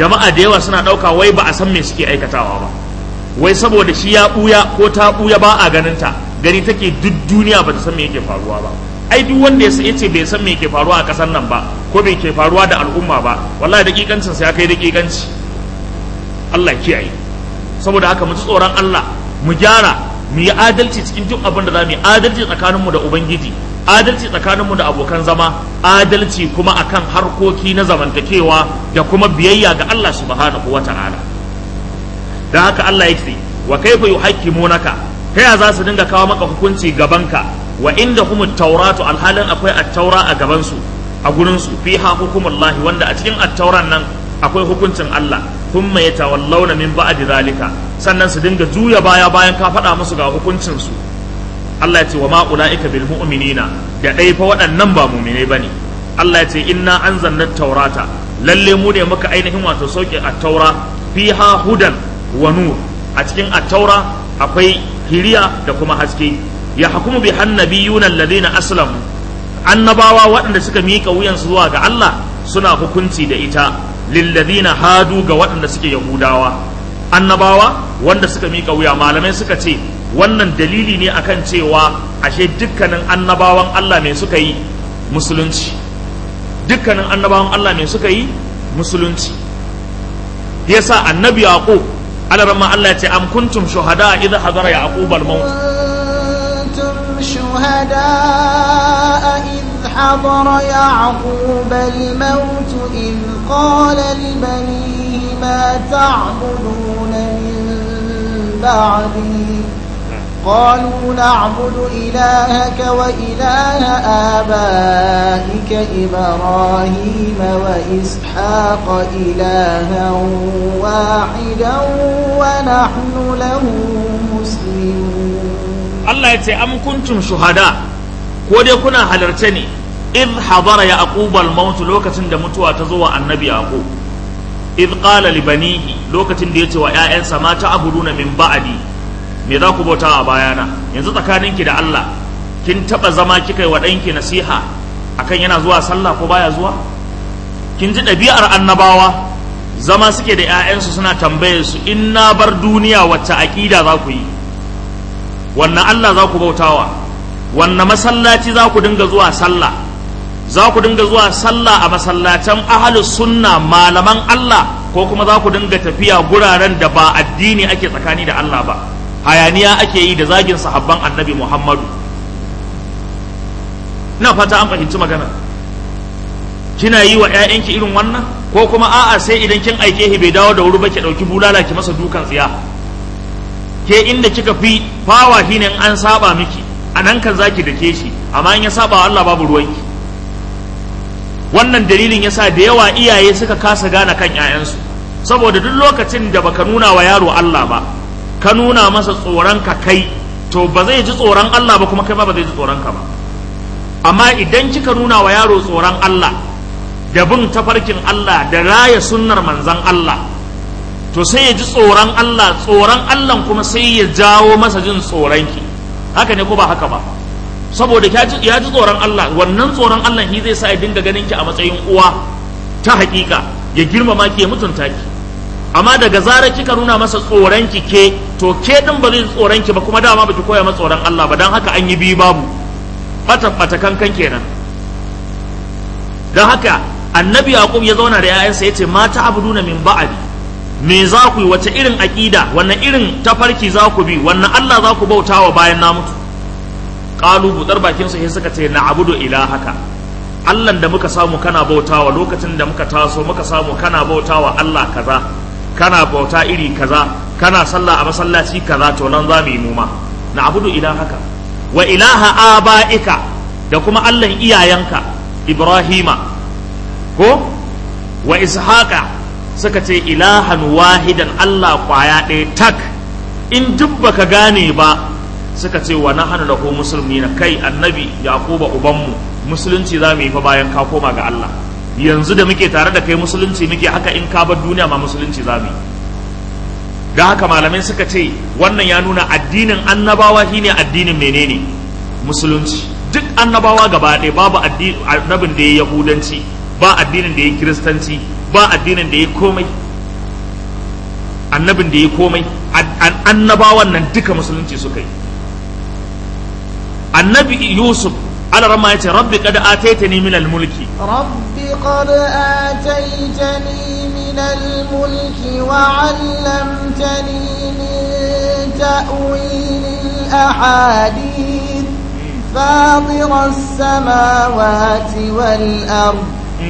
jama'a da yawa suna ɗauka wai ba a san me suke aikatawa ba, wai saboda shi ya ɓuya ko ta ɓuya ba a ganin ta, gani take duk duniya ba ta san me yake faruwa ba. Ai duk wanda ya ce bai san me yake faruwa a ƙasar nan ba ko bai ke faruwa da al'umma ba, wallahi dakikancin sa ya kai dakikanci. Allah kiyaye. Saboda haka mu ji tsoron Allah, mu gyara, mu yi adalci cikin duk abin da za mu yi, adalci tsakaninmu da Ubangiji, adalci tsakaninmu da abokan zama, adalci kuma akan harkoki na zamantakewa da kuma biyayya ga Allah subhanahu wa ta'ala. Da haka Allah ya ce wa kaifa yuhaqqimunaka, ta ya za su dinga kawo maka hukunci gabanka, wa inda kuma tauratu alhalin akwai at-taura a gabansu a gurinsu, fiha hukumullahi, wanda a cikin at-tauran nan akwai hukuncin Allah, thumma yatawallawna min ba'di zalika, sannan su dinga juya baya bayan ka faɗa musu ga hukuncin su. Allah ya ce wa ma ulaika bil mu'minina, da dai fa waɗannan ba mu'minai bane. Allah ya ce inna anzalna taurata, lalle mu ne muka ainihin wato sauke at-taura, fiha hudan wa nur, a cikin at-taura akwai hiriya da kuma haske. Ya hukumu bi hannabiyuna alladhina aslamu, annabawa waɗanda suka miƙa wuyansu zuwa ga Allah suna hukunci da ita, lilladhina hadu ga waɗanda suke yahudawa. Annabawa wanda suka miƙa wuya, malamai suka ce wannan dalili ne akan cewa ashe dukkanin annabawan Allah mai suka yi musulunci, dukkanin annabawan Allah mai suka yi musulunci. Yasa annabi Yaqub alarma Allah ya ce am kuntum shuhada idha hadara yaqub al-maut, شهداء إذ حضر يعقوب الموت إذ قال لبنيه ما تعبدون من بعدي قالوا نعبد إلهك وإله آبائك إبراهيم وإسحاق إلها واحدا ونحن له مسلمون. Allah ya ce am kuntum shuhada, ko dai kuna halarce ne id hadara yaqub al-maut, lokacin da mutuwa ta zo wa annabi yaqub, id qala li banihi, lokacin da yace wa ƴaƴansa ma ta'buduna min ba'di, me za ku bauta a bayana. Yanzu tsakaninki da Allah kin taba zama kika yi wa ɗanki nasiha akan yana zuwa sallah ko baya zuwa? Kin ji ɗabi'ar annabawa, zama suke da ƴaƴansu suna tambayar su in na bar duniya wacce aqida za ku yi, wannan Allah za ku bautawa, wannan masallaci za ku dinga zuwa sallah, za ku dinga zuwa sallah a masallatan ahlus sunna malaman Allah, ko kuma za ku dinga tafiya guraren da ba addini ake tsakani da Allah ba, hayaniya ake yi da zagin sahabban annabi Muhammadu. Ina fata an fahimci magana. Kina yi wa ƴaƴanki irin wannan, ko kuma a'a sai idan kin aike shi bai dawo da wuri ba ki dauki bulala ki masa dukan tsiya? Ke inda kika fi fawa shine in an saba miki, anan kan zaki dake shi, amma in ya saba wa Allah babu ruwanki. Wannan dalilin yasa da yawa iyaye suka kasa gane kan ƴaƴansu, saboda duk lokacin da baka nuna wa yaro Allah ba, ka nuna masa tsoron ka kai, to ba zai ji tsoron Allah ba, kuma kai ma ba zai ji tsoron ka ba. Amma idan kika nuna wa yaro tsoron Allah da bin tafarkin Allah da raya sunnar manzon Allah, to sai ya ji tsoron Allah, tsoron Allah kuma sai ya jawo masa jin tsoronki. Haka ne ko ba haka ba? Saboda ya ji tsoron Allah, wannan tsoron Allah shi zai sa ya dinga ganin ki a matsayin uwa ta hakika, ya girmama ki, ya mutunta ki. Amma daga zarar kika nuna masa tsoronki ke, to ke din ba zai tsoronki ba, kuma dama baki koya masa tsoron Allah ba, dan haka an yi biyu babu, fata fata kankan kenan. Dan haka annabi Yaqub ya zauna da 'ya'yansa ya ce ma ta'buduna min ba'di, me za ku yi, wace irin aƙida, wannan irin tafarki za ku bi, wannan Allah za ku bauta wa bayan na mutu? Ƙalu buɗar bakinsu sai suka ce na'budu ilahaka, Allahn da muka samu kana bautawa lokacin da muka taso, muka samu kana bautawa Allah kaza, kana bauta iri kaza, kana sallah a masallaci kaza, to nan za mu yi noma. Na'budu ilahaka wa ilaha aba'ika, da kuma Allahn iyayenka Ibrahima ko wa Ishaqa, suka ce ilahan wahidan, Allah kwaya ɗaya tak. In duk baka gane ba, suka ce wa nahnu lahu muslimina, kai annabi Yaquba ubanmu, musulunci za mu yi fa bayan ka koma ga Allah. Yanzu da muke tare da kai musulunci muke, haka in ka bar duniya ma musulunci za mu yi. Da haka malamai suka ce wannan ya nuna addinin annabawa shine addinin menene? Musulunci. Duk annabawa gaba ɗaya babu annabin da ya yahudanci, ba addinin da ya kiristanci, ba addinin da ya komai. annabin da ya komai, annabawan nan duka musulunci suka yi. Annabi Yusuf alarama ya ce rabbi qad ataitani min al-mulki rabbi qad ataitani min al-mulki wa 'allamtani min ta'wil al-ahadith fatir as-samawati wal-ard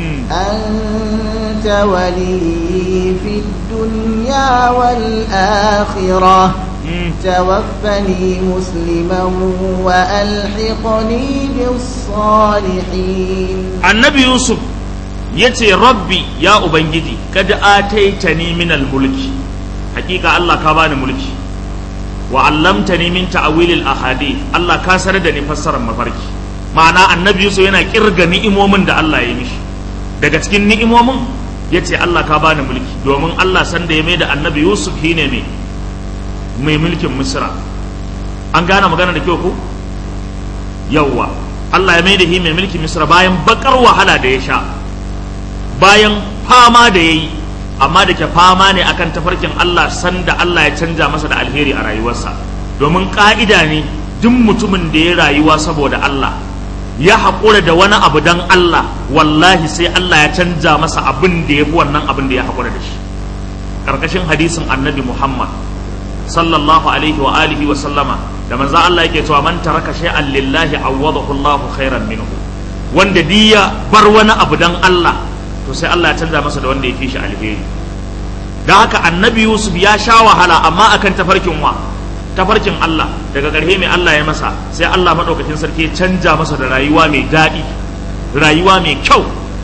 anta waliyyi fid dunya wal-akhirah توفني مسلما وألحقني بالصالحين. النبي يوسف يتي ربي يا أبنجدي قد آتيتني من الملك حقيقة الله كابان ملك وعلمتني من تأويل الأحاديث الله كاسردني فسر مفارك معنى النبي يوسف yana kirga ni'imomin da Allah ya mishi daga cikin ni'imomin yace Allah ka bani mulki domin Allah san da ya mai da annabi Yusuf shine mai mai mulkin Misra. An gane magana da kyau ko yawwa Allah ya mai da shi mai mulkin Misra bayan bakar wahala da ya sha, bayan fama da yayi, amma da ke fama ne akan tafarkin Allah sanda Allah ya canja masa da alheri a rayuwarsa. Domin ka'ida ne duk mutumin da ya rayuwa saboda Allah ya haƙura da wani abu dan Allah, wallahi sai Allah ya canja masa abin da ya fi wannan abin da ya haƙura da shi. Ƙarƙashin hadisin annabi Muhammad sallallahu alaihi wa alihi wa sallama da manzo Allah yake cewa man taraka shay'an lillahi awwadahu Allahu khairan minhu, wanda diya bar wani abu dan Allah to sai Allah ya canza masa da wanda ya fi shi alheri. Dan haka annabi Yusuf ya sha wahala amma akan tafarkin wa tafarkin Allah, daga ƙarshe mai Allah ya masa sai Allah madaukakin sarki ya canja masa da rayuwa mai daɗi, rayuwa mai kyau.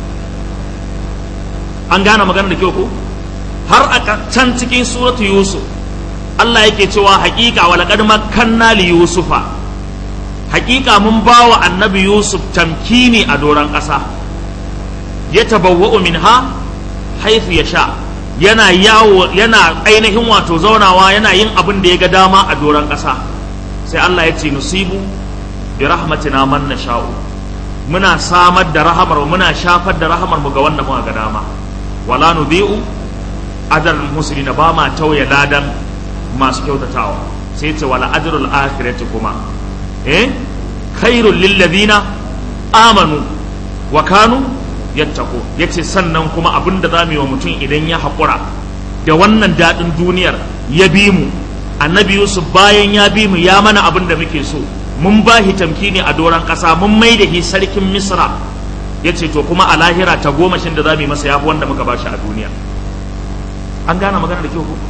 An gane magana da kyau ko har a can cikin suratu Yusuf Allah yake cewa haƙiƙa wa laqad makkanna li yusufa, haƙiƙa mun bawa annabi Yusuf tamkini a doran ƙasa, ya tabawwa'u minha haythu yasha, yana yawo yana ainihin wato zaunawa yana yin abin da ya ga dama a doran ƙasa. Sai Allah ya ce nusibu bi rahmatina man nasha'u, muna samar da rahamar muna shafar da rahamar mu ga wanda muka ga dama, wala nudhi'u ajral muslimina, ba ma tauye ladan masu kyautatawa. Sai ce wala ajrul akhirati kuma eh khairul lil ladina amanu wa kanu yattaqu. Yace sannan kuma abinda zamu yi wa mutum idan ya hakura da wannan dadin duniyar ya bi mu, annabi Yusuf bayan ya bi mu ya mana abin da muke so, mun bahi tamkini a doran kasa, mun mai da shi sarkin Misra. Yace to kuma a lahira ta gomashin da zamu yi masa yafi wanda muka bashi a duniya. An gane magana da kyau ko?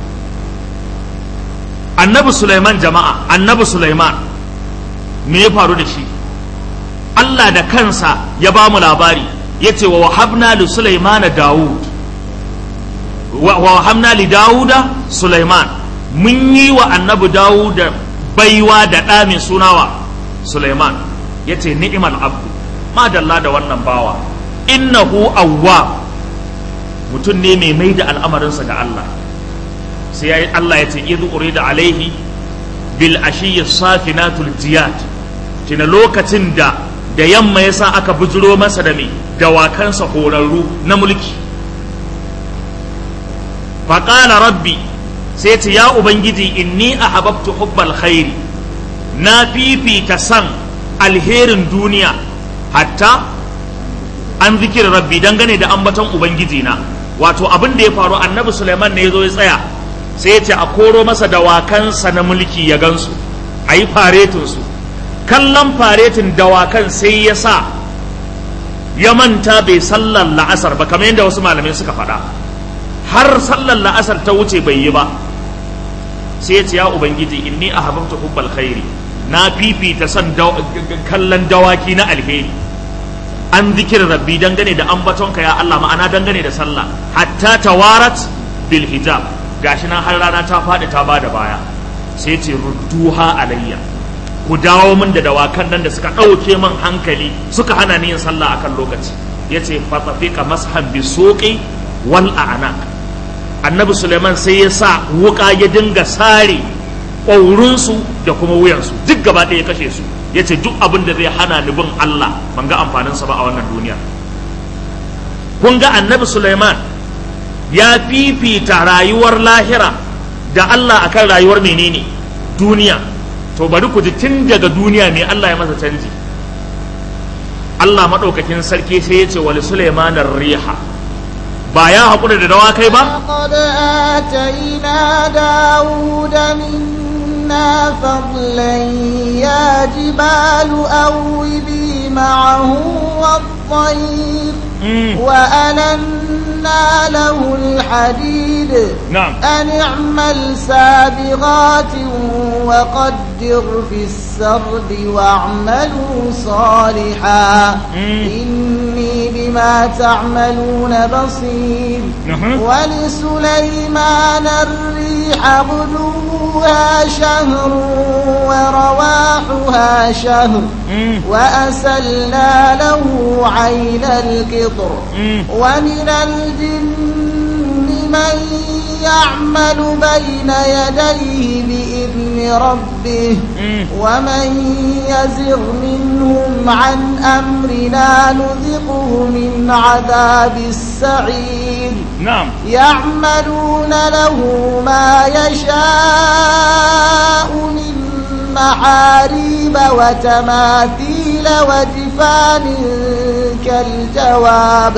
Annabi Sulaiman jama'a, annabi Sulaiman me ya faru da shi? Allah da kansa ya ba mu labari, ya ce wa wahabna li Sulaiman Dawud wa wahabna li Dawuda Sulaiman, mun yi wa annabi Dawud baiwa da ɗa mai sunawa Sulaiman. Ya ce ni'mal abdu, madalla da wannan bawa, innahu awwab, mutum ne mai mai da al'amarinsa ga Allah. Sai Allah ya ce idh urida alaihi bil ashiyyi safinatul jiyad, tuna lokacin da da yamma yasa aka bujiro masa da me dawakansa horarru na mulki. Faqala rabbi, sai ce ya ubangiji inni ahabbtu hubbal khairi, na fifita san alherin duniya hatta an zikir rabbi, dangane da ambaton ubangiji na. Wato abin da ya faru, annabi Sulaiman ne ya zo ya tsaya sai ya ce a koro masa dawakansa na mulki ya gansu, a yi faretinsu. Kallon faretin dawakan sai ya sa ya manta bai sallar la'asar ba, kamar yadda wasu malamai suka faɗa, har sallar la'asar ta wuce bai yi ba. Sai ya ce ya ubangiji inni ahabbtu hubbal khairi, na fifita son kallon dawaki na alheri, an zikir rabbi, dangane da ambatonka ya Allah, ma'ana dangane da sallah, hatta tawarat bil hijab, gashi nan har rana ta faɗi ta bada baya. Sai ce rudduha alayya, ku dawo min da dawakan nan da suka ɗauke min hankali, suka hana ni yin sallah akan lokaci. Yace fatafiqa mashan bisuqi wal a'naq, annabi Suleiman sai ya sa wuka ya dinga sare ƙwaurinsu da kuma wuyansu, duk gaba ɗaya ya kashe su. Yace duk abin da zai hana ni bin Allah ban ga amfaninsa ba a wannan duniya. Kun ga annabi Suleiman ya fifita rayuwar lahira da Allah akan rayuwar menene duniya. To bari ku ji tun daga duniya me Allah ya masa canji. Allah maɗaukakin sarki sai ya ce wali Sulaiman riha, ba ya haƙura da dawakai ba. لقد آتينا داود منا فضلا يا جبال أوبي معه والطير وألنا له الحديد نعم أن اعمل سابغات وقدر في السرد واعملوا صالحا إني بما تعملون بصير. ولسليمان الريح غدوها شهر ورواحها شهر وأسلنا له عين القطر ومن الجن من يعمل بين يديه بإذن ربه ومن يزغ منهم عن أمرنا نذقه من عذاب السعير. نعم يعملون له ما يشاء من محاريب وتماثيل وجفان كالجواب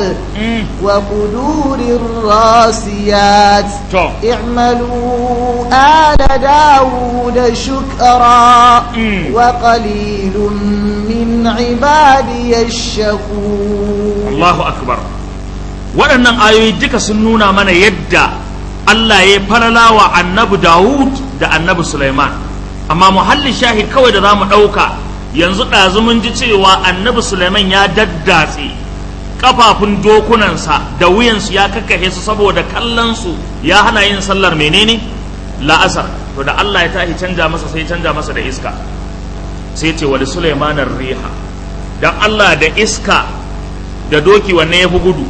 وقدور الراسيات اعملوا آل داود شكرا وقليل من عبادي الشكور. الله أكبر. waɗannan ayoyi duka sun nuna mana yadda Allah ya falala wa annabi Dawud da annabi Sulaiman. Amma muhallin shahid kawai da za mu ɗauka yanzu ɗazu mun ji cewa annabi Sulaiman ya daddatse kafafun dokunansa da wuyansu ya kakkahe su saboda kallonsu ya hana yin sallar menene la'asar. To da Allah ya tashi canja masa sai canja masa da iska, sai ce wali Sulaiman riha, dan Allah da iska da doki wanne ya fi gudu?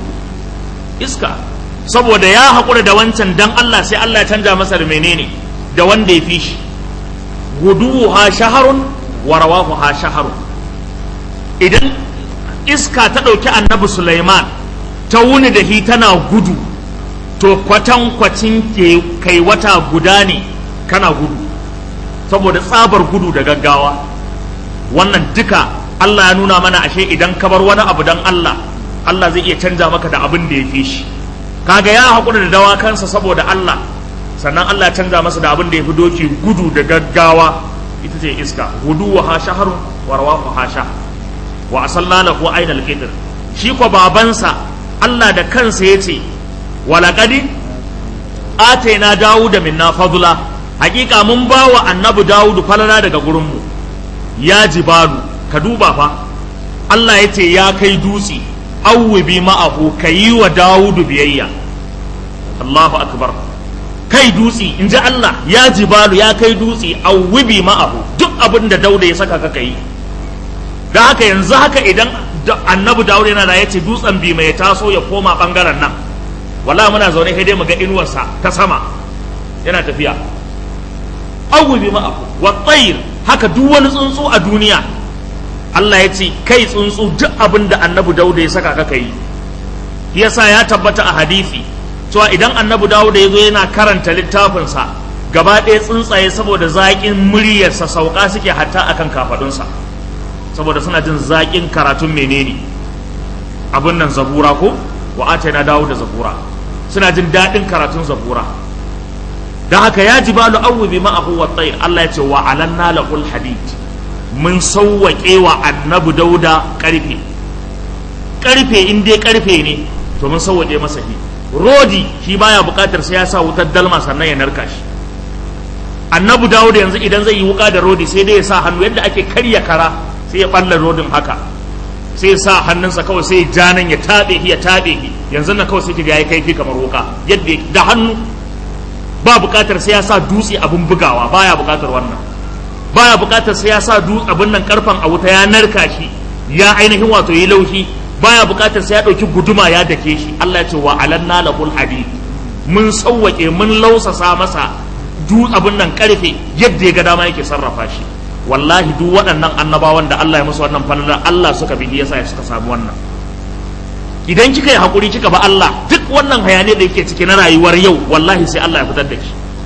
Iska. Saboda ya haƙura da wancan dan Allah sai Allah ya canja masa da menene da wanda ya fi shi. guduha shaharun wa rawahuha shaharun. Idan iska ta ɗauki annabi Sulaiman ta wuni da hi tana gudu, to kwatan kwacin ke kai wata guda ne kana gudu saboda tsabar gudu da gaggawa. Wannan duka Allah ya nuna mana ashe idan ka bar wani abu dan Allah, Allah zai iya canja maka da abin da ya fi shi. Kaga ya haƙura da dawakansa saboda Allah, sannan Allah ya canza masa da abin da ya fi doki gudu da gaggawa, ita ce iska. Gudu wa ha shaharun wa rawahu ha sha wa asalla lahu ainal qitr. Shi ko babansa Allah da kansa yace walaqad ataina Dawuda minna fadla, hakika mun bawa annabi Dawud falala daga gurin mu. Ya jibalu, ka duba fa Allah yace ya kai dutse awwi ma'ahu, kayi wa Dawud biyayya. Allahu akbar. Kai dutse in ji Allah, ya jibalu ya kai dutse awwibi ma'ahu, duk abin da Dauda ya saka kaka yi. Da haka yanzu haka idan annabi Dawud yana da yace dutsen bi mai taso ya koma bangaren nan, wallahi muna zaune sai dai mu ga inuwarsa ta sama yana tafiya. Awwibi ma'ahu wa tayr, haka duk wani tsuntsu a duniya Allah ya ce kai tsuntsu duk abin da annabi Dawud ya saka kaka yi. Yasa ya tabbata a hadisi cewa idan annabi Dawud ya zo yana karanta littafinsa, gaba ɗaya tsuntsaye saboda zaƙin muryarsa sauka suke hatta akan kafadunsa, saboda suna jin zaƙin karatun menene abin nan zabura ko wa atayna Dawuda zabura, suna jin daɗin karatun zabura. Dan haka ya jibalu awwi ma'ahu wa tayr, Allah ya ce wa alanna lahul hadid, mun sauwaƙe wa annabi Dauda ƙarfe. Ƙarfe in dai ƙarfe ne to mun sauwaƙe masa shi. Rodi shi baya bukatar sai ya sa wutar dalma sannan ya narka shi. Annabi Dawud yanzu idan zai yi wuka da rodi sai dai ya sa hannu yadda ake karya kara, sai ya balla rodin haka, sai ya sa hannunsa kawai sai ya ja nan ya tabe ya tabe yanzu nan kawai sai kiga yayi kaifi kamar wuka yadda da hannu. Ba bukatar sai ya sa dutse abun bugawa, baya bukatar wannan. Baya bukatar sai ya sa dutse abun nan karfan a wuta ya narka shi ya ainihin wato yi laushi, baya bukatar sai ya dauki guduma ya dake shi. Allah ya ce wa alanna lahul hadid, mun sauwake mun lausasa masa duk abin nan karfe yadda ya ga dama yake sarrafa shi. Wallahi duk waɗannan annabawan da Allah ya musu wannan falala Allah suka bi yasa suka samu wannan. Idan kika yi hakuri kika ba Allah, duk wannan hayaniya da yake ciki na rayuwar yau wallahi sai Allah ya fitar da ki.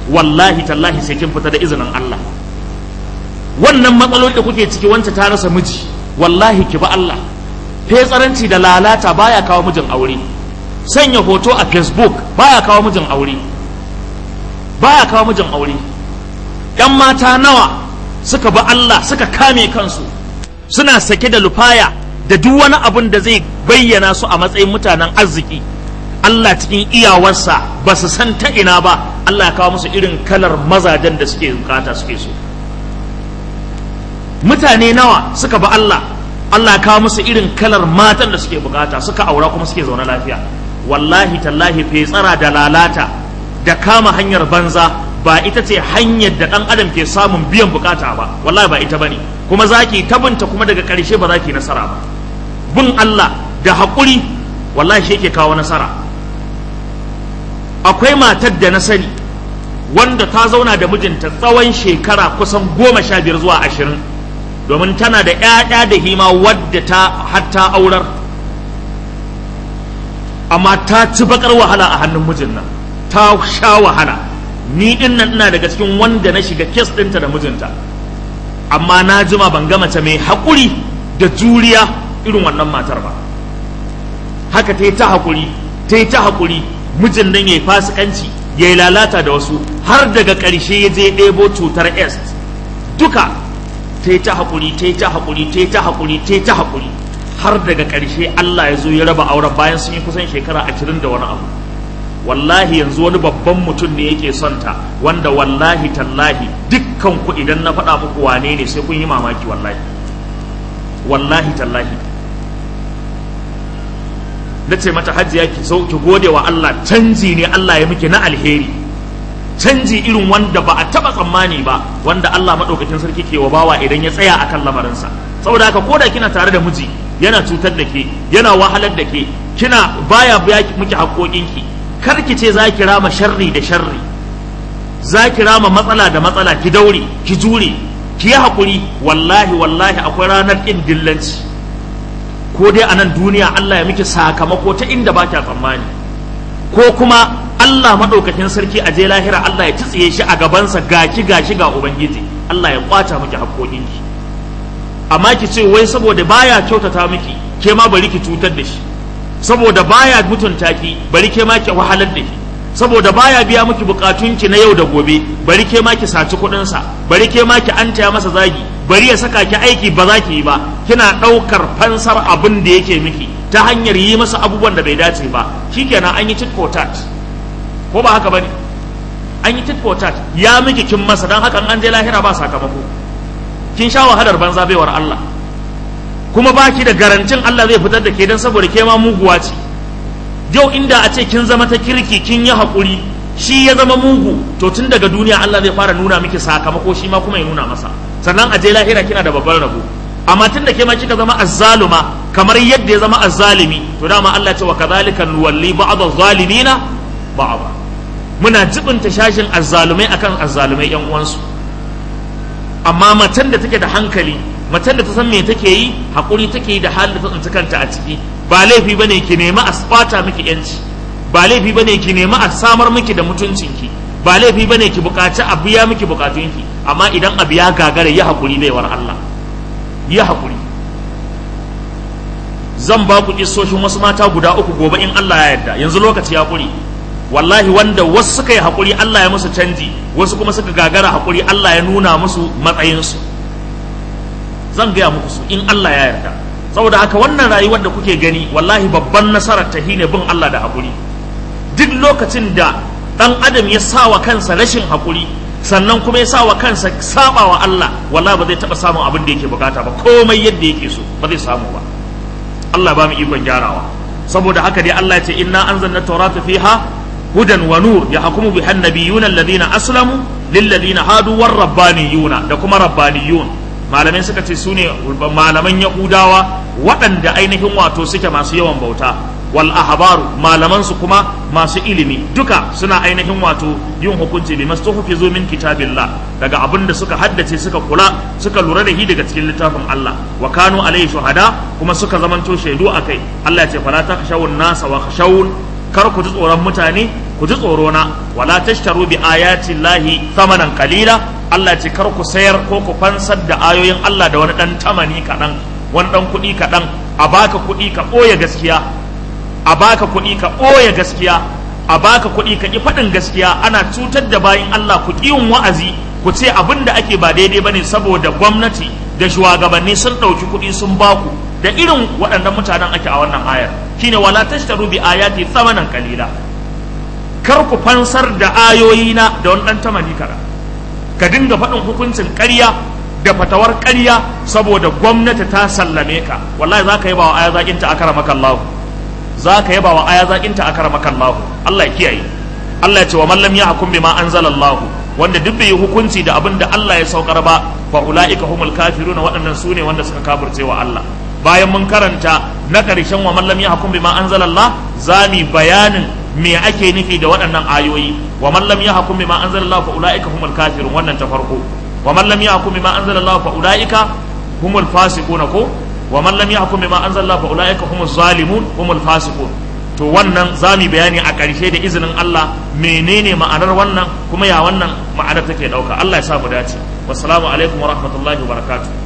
wallahi tallahi sai kin fita da izinin Allah. Wannan matsaloli da kuke ciki, wance ta rasa miji, wallahi ki ba Allah. Fetsaranci da lalata baya kawo mijin aure. Sanya hoto a Facebook baya kawo mijin aure. Baya kawo mijin aure. Yan mata nawa suka ba Allah, suka kame kansu, suna sake da lufaya da duk wani abun da zai bayyana su a matsayin mutanen arziki. Allah cikin iyawarsa ba su san ta ina ba, Allah ya kawo musu irin kalar mazajen da suke bukata suke so. Mutane nawa suka ba Allah, Allah ya kawo musu irin kalar matan da suke bukata, suka aura kuma suke zaune lafiya. Wallahi tallahi fetsara da lalata da kama hanyar banza ba ita ce hanyar da ɗan adam ke samun biyan bukata ba, wallahi ba ita bane. Kuma zaki tabunta kuma daga ƙarshe ba za ki nasara ba. Bin Allah da haƙuri wallahi shi yake kawo nasara. Akwai matar da na sani wanda ta zauna da mijinta tsawon shekara kusan goma sha biyar zuwa ashirin, domin tana da ƴaƴa da hima wadda ta hatta aurar, amma ta ci bakar wahala a hannun mijin nan, ta sha wahala. Ni din nan ina daga cikin wanda na shiga kes ɗinta da mijinta, amma na jima ban ga mace mai haƙuri da juriya irin wannan matar ba. Haka ta yi ta haƙuri, ta yi ta haƙuri, mijin nan ya yi fasikanci, ya yi lalata da wasu, har daga ƙarshe ya je ɗebo cutar est. Duka ta yi ta haƙuri, ta yi ta haƙuri, ta yi ta haƙuri, ta yi ta haƙuri, har daga ƙarshe Allah ya zo ya raba auren bayan sun yi kusan shekara ashirin da wani abu. Wallahi yanzu wani babban mutum ne yake son ta, wanda wallahi tallahi dukkan ku idan na faɗa muku wane ne sai kun yi mamaki. Wallahi wallahi tallahi na ce mata hajiya ki so ki gode wa Allah, canji ne Allah ya miki na alheri, canji irin wanda ba a taba tsammani ba, wanda Allah madaukakin sarki ke wa bawa idan ya tsaya akan lamarinsa. Saboda haka koda kina tare da miji yana cutar da ke, yana wahalar da ke, kina baya biya miki haƙoƙinki, kar ki ce za ki rama sharri da sharri, za ki rama matsala da matsala, ki daure, ki jure, ki yi haƙuri. Wallahi wallahi akwai ranar ƙin dillanci, ko dai a nan duniya Allah ya miki sakamako ta inda ba kya tsammani, ko kuma Allah maɗaukakin sarki a je lahira Allah ya tsiye shi a gabansa gaki gashi ga Ubangiji, Allah ya kwata miki haƙoƙinki. Amma ki ce wai saboda baya kyautata miki, ke ma bari ki cutar da shi, saboda baya mutunta ki, bari ke ma ki wahalar da shi, saboda baya biya miki bukatunki na yau da gobe, bari ke ma ki saci kuɗinsa, bari ke ma ki antaya masa zagi, bari ya saka ki aiki ba za ki yi ba. Kina ɗaukar fansar abin da yake miki ta hanyar yi masa abubuwan da bai dace ba. Shikenan an yi tit for tat, ko ba haka bane? An yi tit for tat, ya miki kin masa, dan haka an je lahira ba sakamako. Kin sha wahalar banza baiwar Allah, kuma baki da garantin Allah zai fitar da ke dan saboda ke ma muguwa ce. Yau inda a ce kin zama ta kirki, kin yi haƙuri, shi ya zama mugu, to tun daga duniya Allah zai fara nuna miki sakamako, shi ma kuma ya nuna masa, sannan a je lahira kina da babban rabo. Amma tun da ke ma kika zama azzaluma kamar yadda ya zama azzalimi, to dama Allah ce wa kadhalika nuwalli ba'd az-zalimina ba'd. Muna jibinta shashin azzalumai akan azzalumai yan uwansu. Amma macen da take da hankali, macen da ta san me take yi, hakuri take yi da halin da ta tsinci kanta a ciki, ba laifi bane ki nemi a spata miki yanci, ba laifi bane ki nemi a samar miki da mutuncinki, ba laifi bane ki bukaci a biya miki bukatunki. Amma idan abu ya gagara, ya hakuri baiwar Allah, ya hakuri. Zan ba ku kissoshin wasu mata guda uku gobe in Allah ya yarda, yanzu lokaci ya kuri. Wallahi wanda wasu suka yi hakuri Allah ya musu canji, wasu kuma suka gagara hakuri Allah ya nuna musu matsayinsu. Zan gaya muku su in Allah ya yarda. Saboda haka wannan rayuwar da kuke gani, wallahi babban nasarar ta shine bin Allah da hakuri. Duk lokacin da dan adam ya sawa kansa rashin hakuri, sannan kuma ya sawa kansa sabawa Allah, wallahi ba zai taba samun abin da yake bukata ba, komai yadda yake so ba zai samu ba. Allah ba mu ikon gyarawa. Saboda haka dai Allah ya ce inna anzalna tawrata fiha hudan wa nur yahkumu biha an-nabiyyuna alladhina aslamu lil ladina hadu war rabbaniyuna, da kuma rabbaniyun malamai suka ce sune malaman yahudawa waɗanda ainihin wato suke masu yawan bauta, wal ahbaru malaman su kuma masu ilimi, duka suna ainihin wato yin hukunci bi mastuhfizu min kitabillah, daga abinda suka haddace suka kula suka lura da shi daga cikin littafin Allah, wa kanu alayhi shuhada, kuma suka zamanto shaidu akai. Allah ya ce fala takhshawun nasa wa khashawun, kar ku ji tsoron mutane, ku ji tsoro na. wala tashtaru bi ayati llahi thamanan qalila Allah ce kar ku sayar ko ku fansar da ayoyin Allah da wani dan tamani kadan wani dan kuɗi kadan a baka kuɗi ka ɓoye gaskiya a baka kuɗi ka ɓoye gaskiya a baka kuɗi ka ƙi faɗin gaskiya ana cutar da bayin Allah ku ƙi yin wa'azi ku ce abin da ake ba daidai bane saboda gwamnati da shugabanni sun ɗauki kuɗi sun baku da irin waɗannan mutanen ake a wannan ayar shine wala tashtaru bi ayati thamanan qalila kar ku fansar da ayoyina da wani ɗan tamani kaɗan ka dinga faɗin hukuncin ƙarya da fatawar ƙarya saboda gwamnati ta sallame ka wallahi za ka yi ba wa aya zaƙinta a karamaka Allah za ka yi ba wa aya zaƙinta a karamaka Allah Allah ya kiyaye Allah ya ce wa man lam yahkum bima anzala Allah wanda duk bai yi hukunci da abin da Allah ya saukar ba fa ulaika humul kafiruna waɗannan sune wanda suka kafirce wa Allah bayan mun karanta na ƙarshen wa man lam yahkum bima anzala Allah zami bayanin me ake nufi da waɗannan ayoyi wa man lam yahkum bima anzala Allah fa ulaika humul kafirun wannan ta farko wa man lam yahkum bima anzala Allah fa ulaika humul fasiqun ko wa man lam yahkum bima anzala Allah fa ulaika humuz zalimun humul fasiqun to wannan zami bayani a ƙarshe da izinin Allah menene ma'anar wannan kuma ya wannan ma'anar take dauka Allah ya sa mu dace wassalamu alaikum wa rahmatullahi wa barakatuh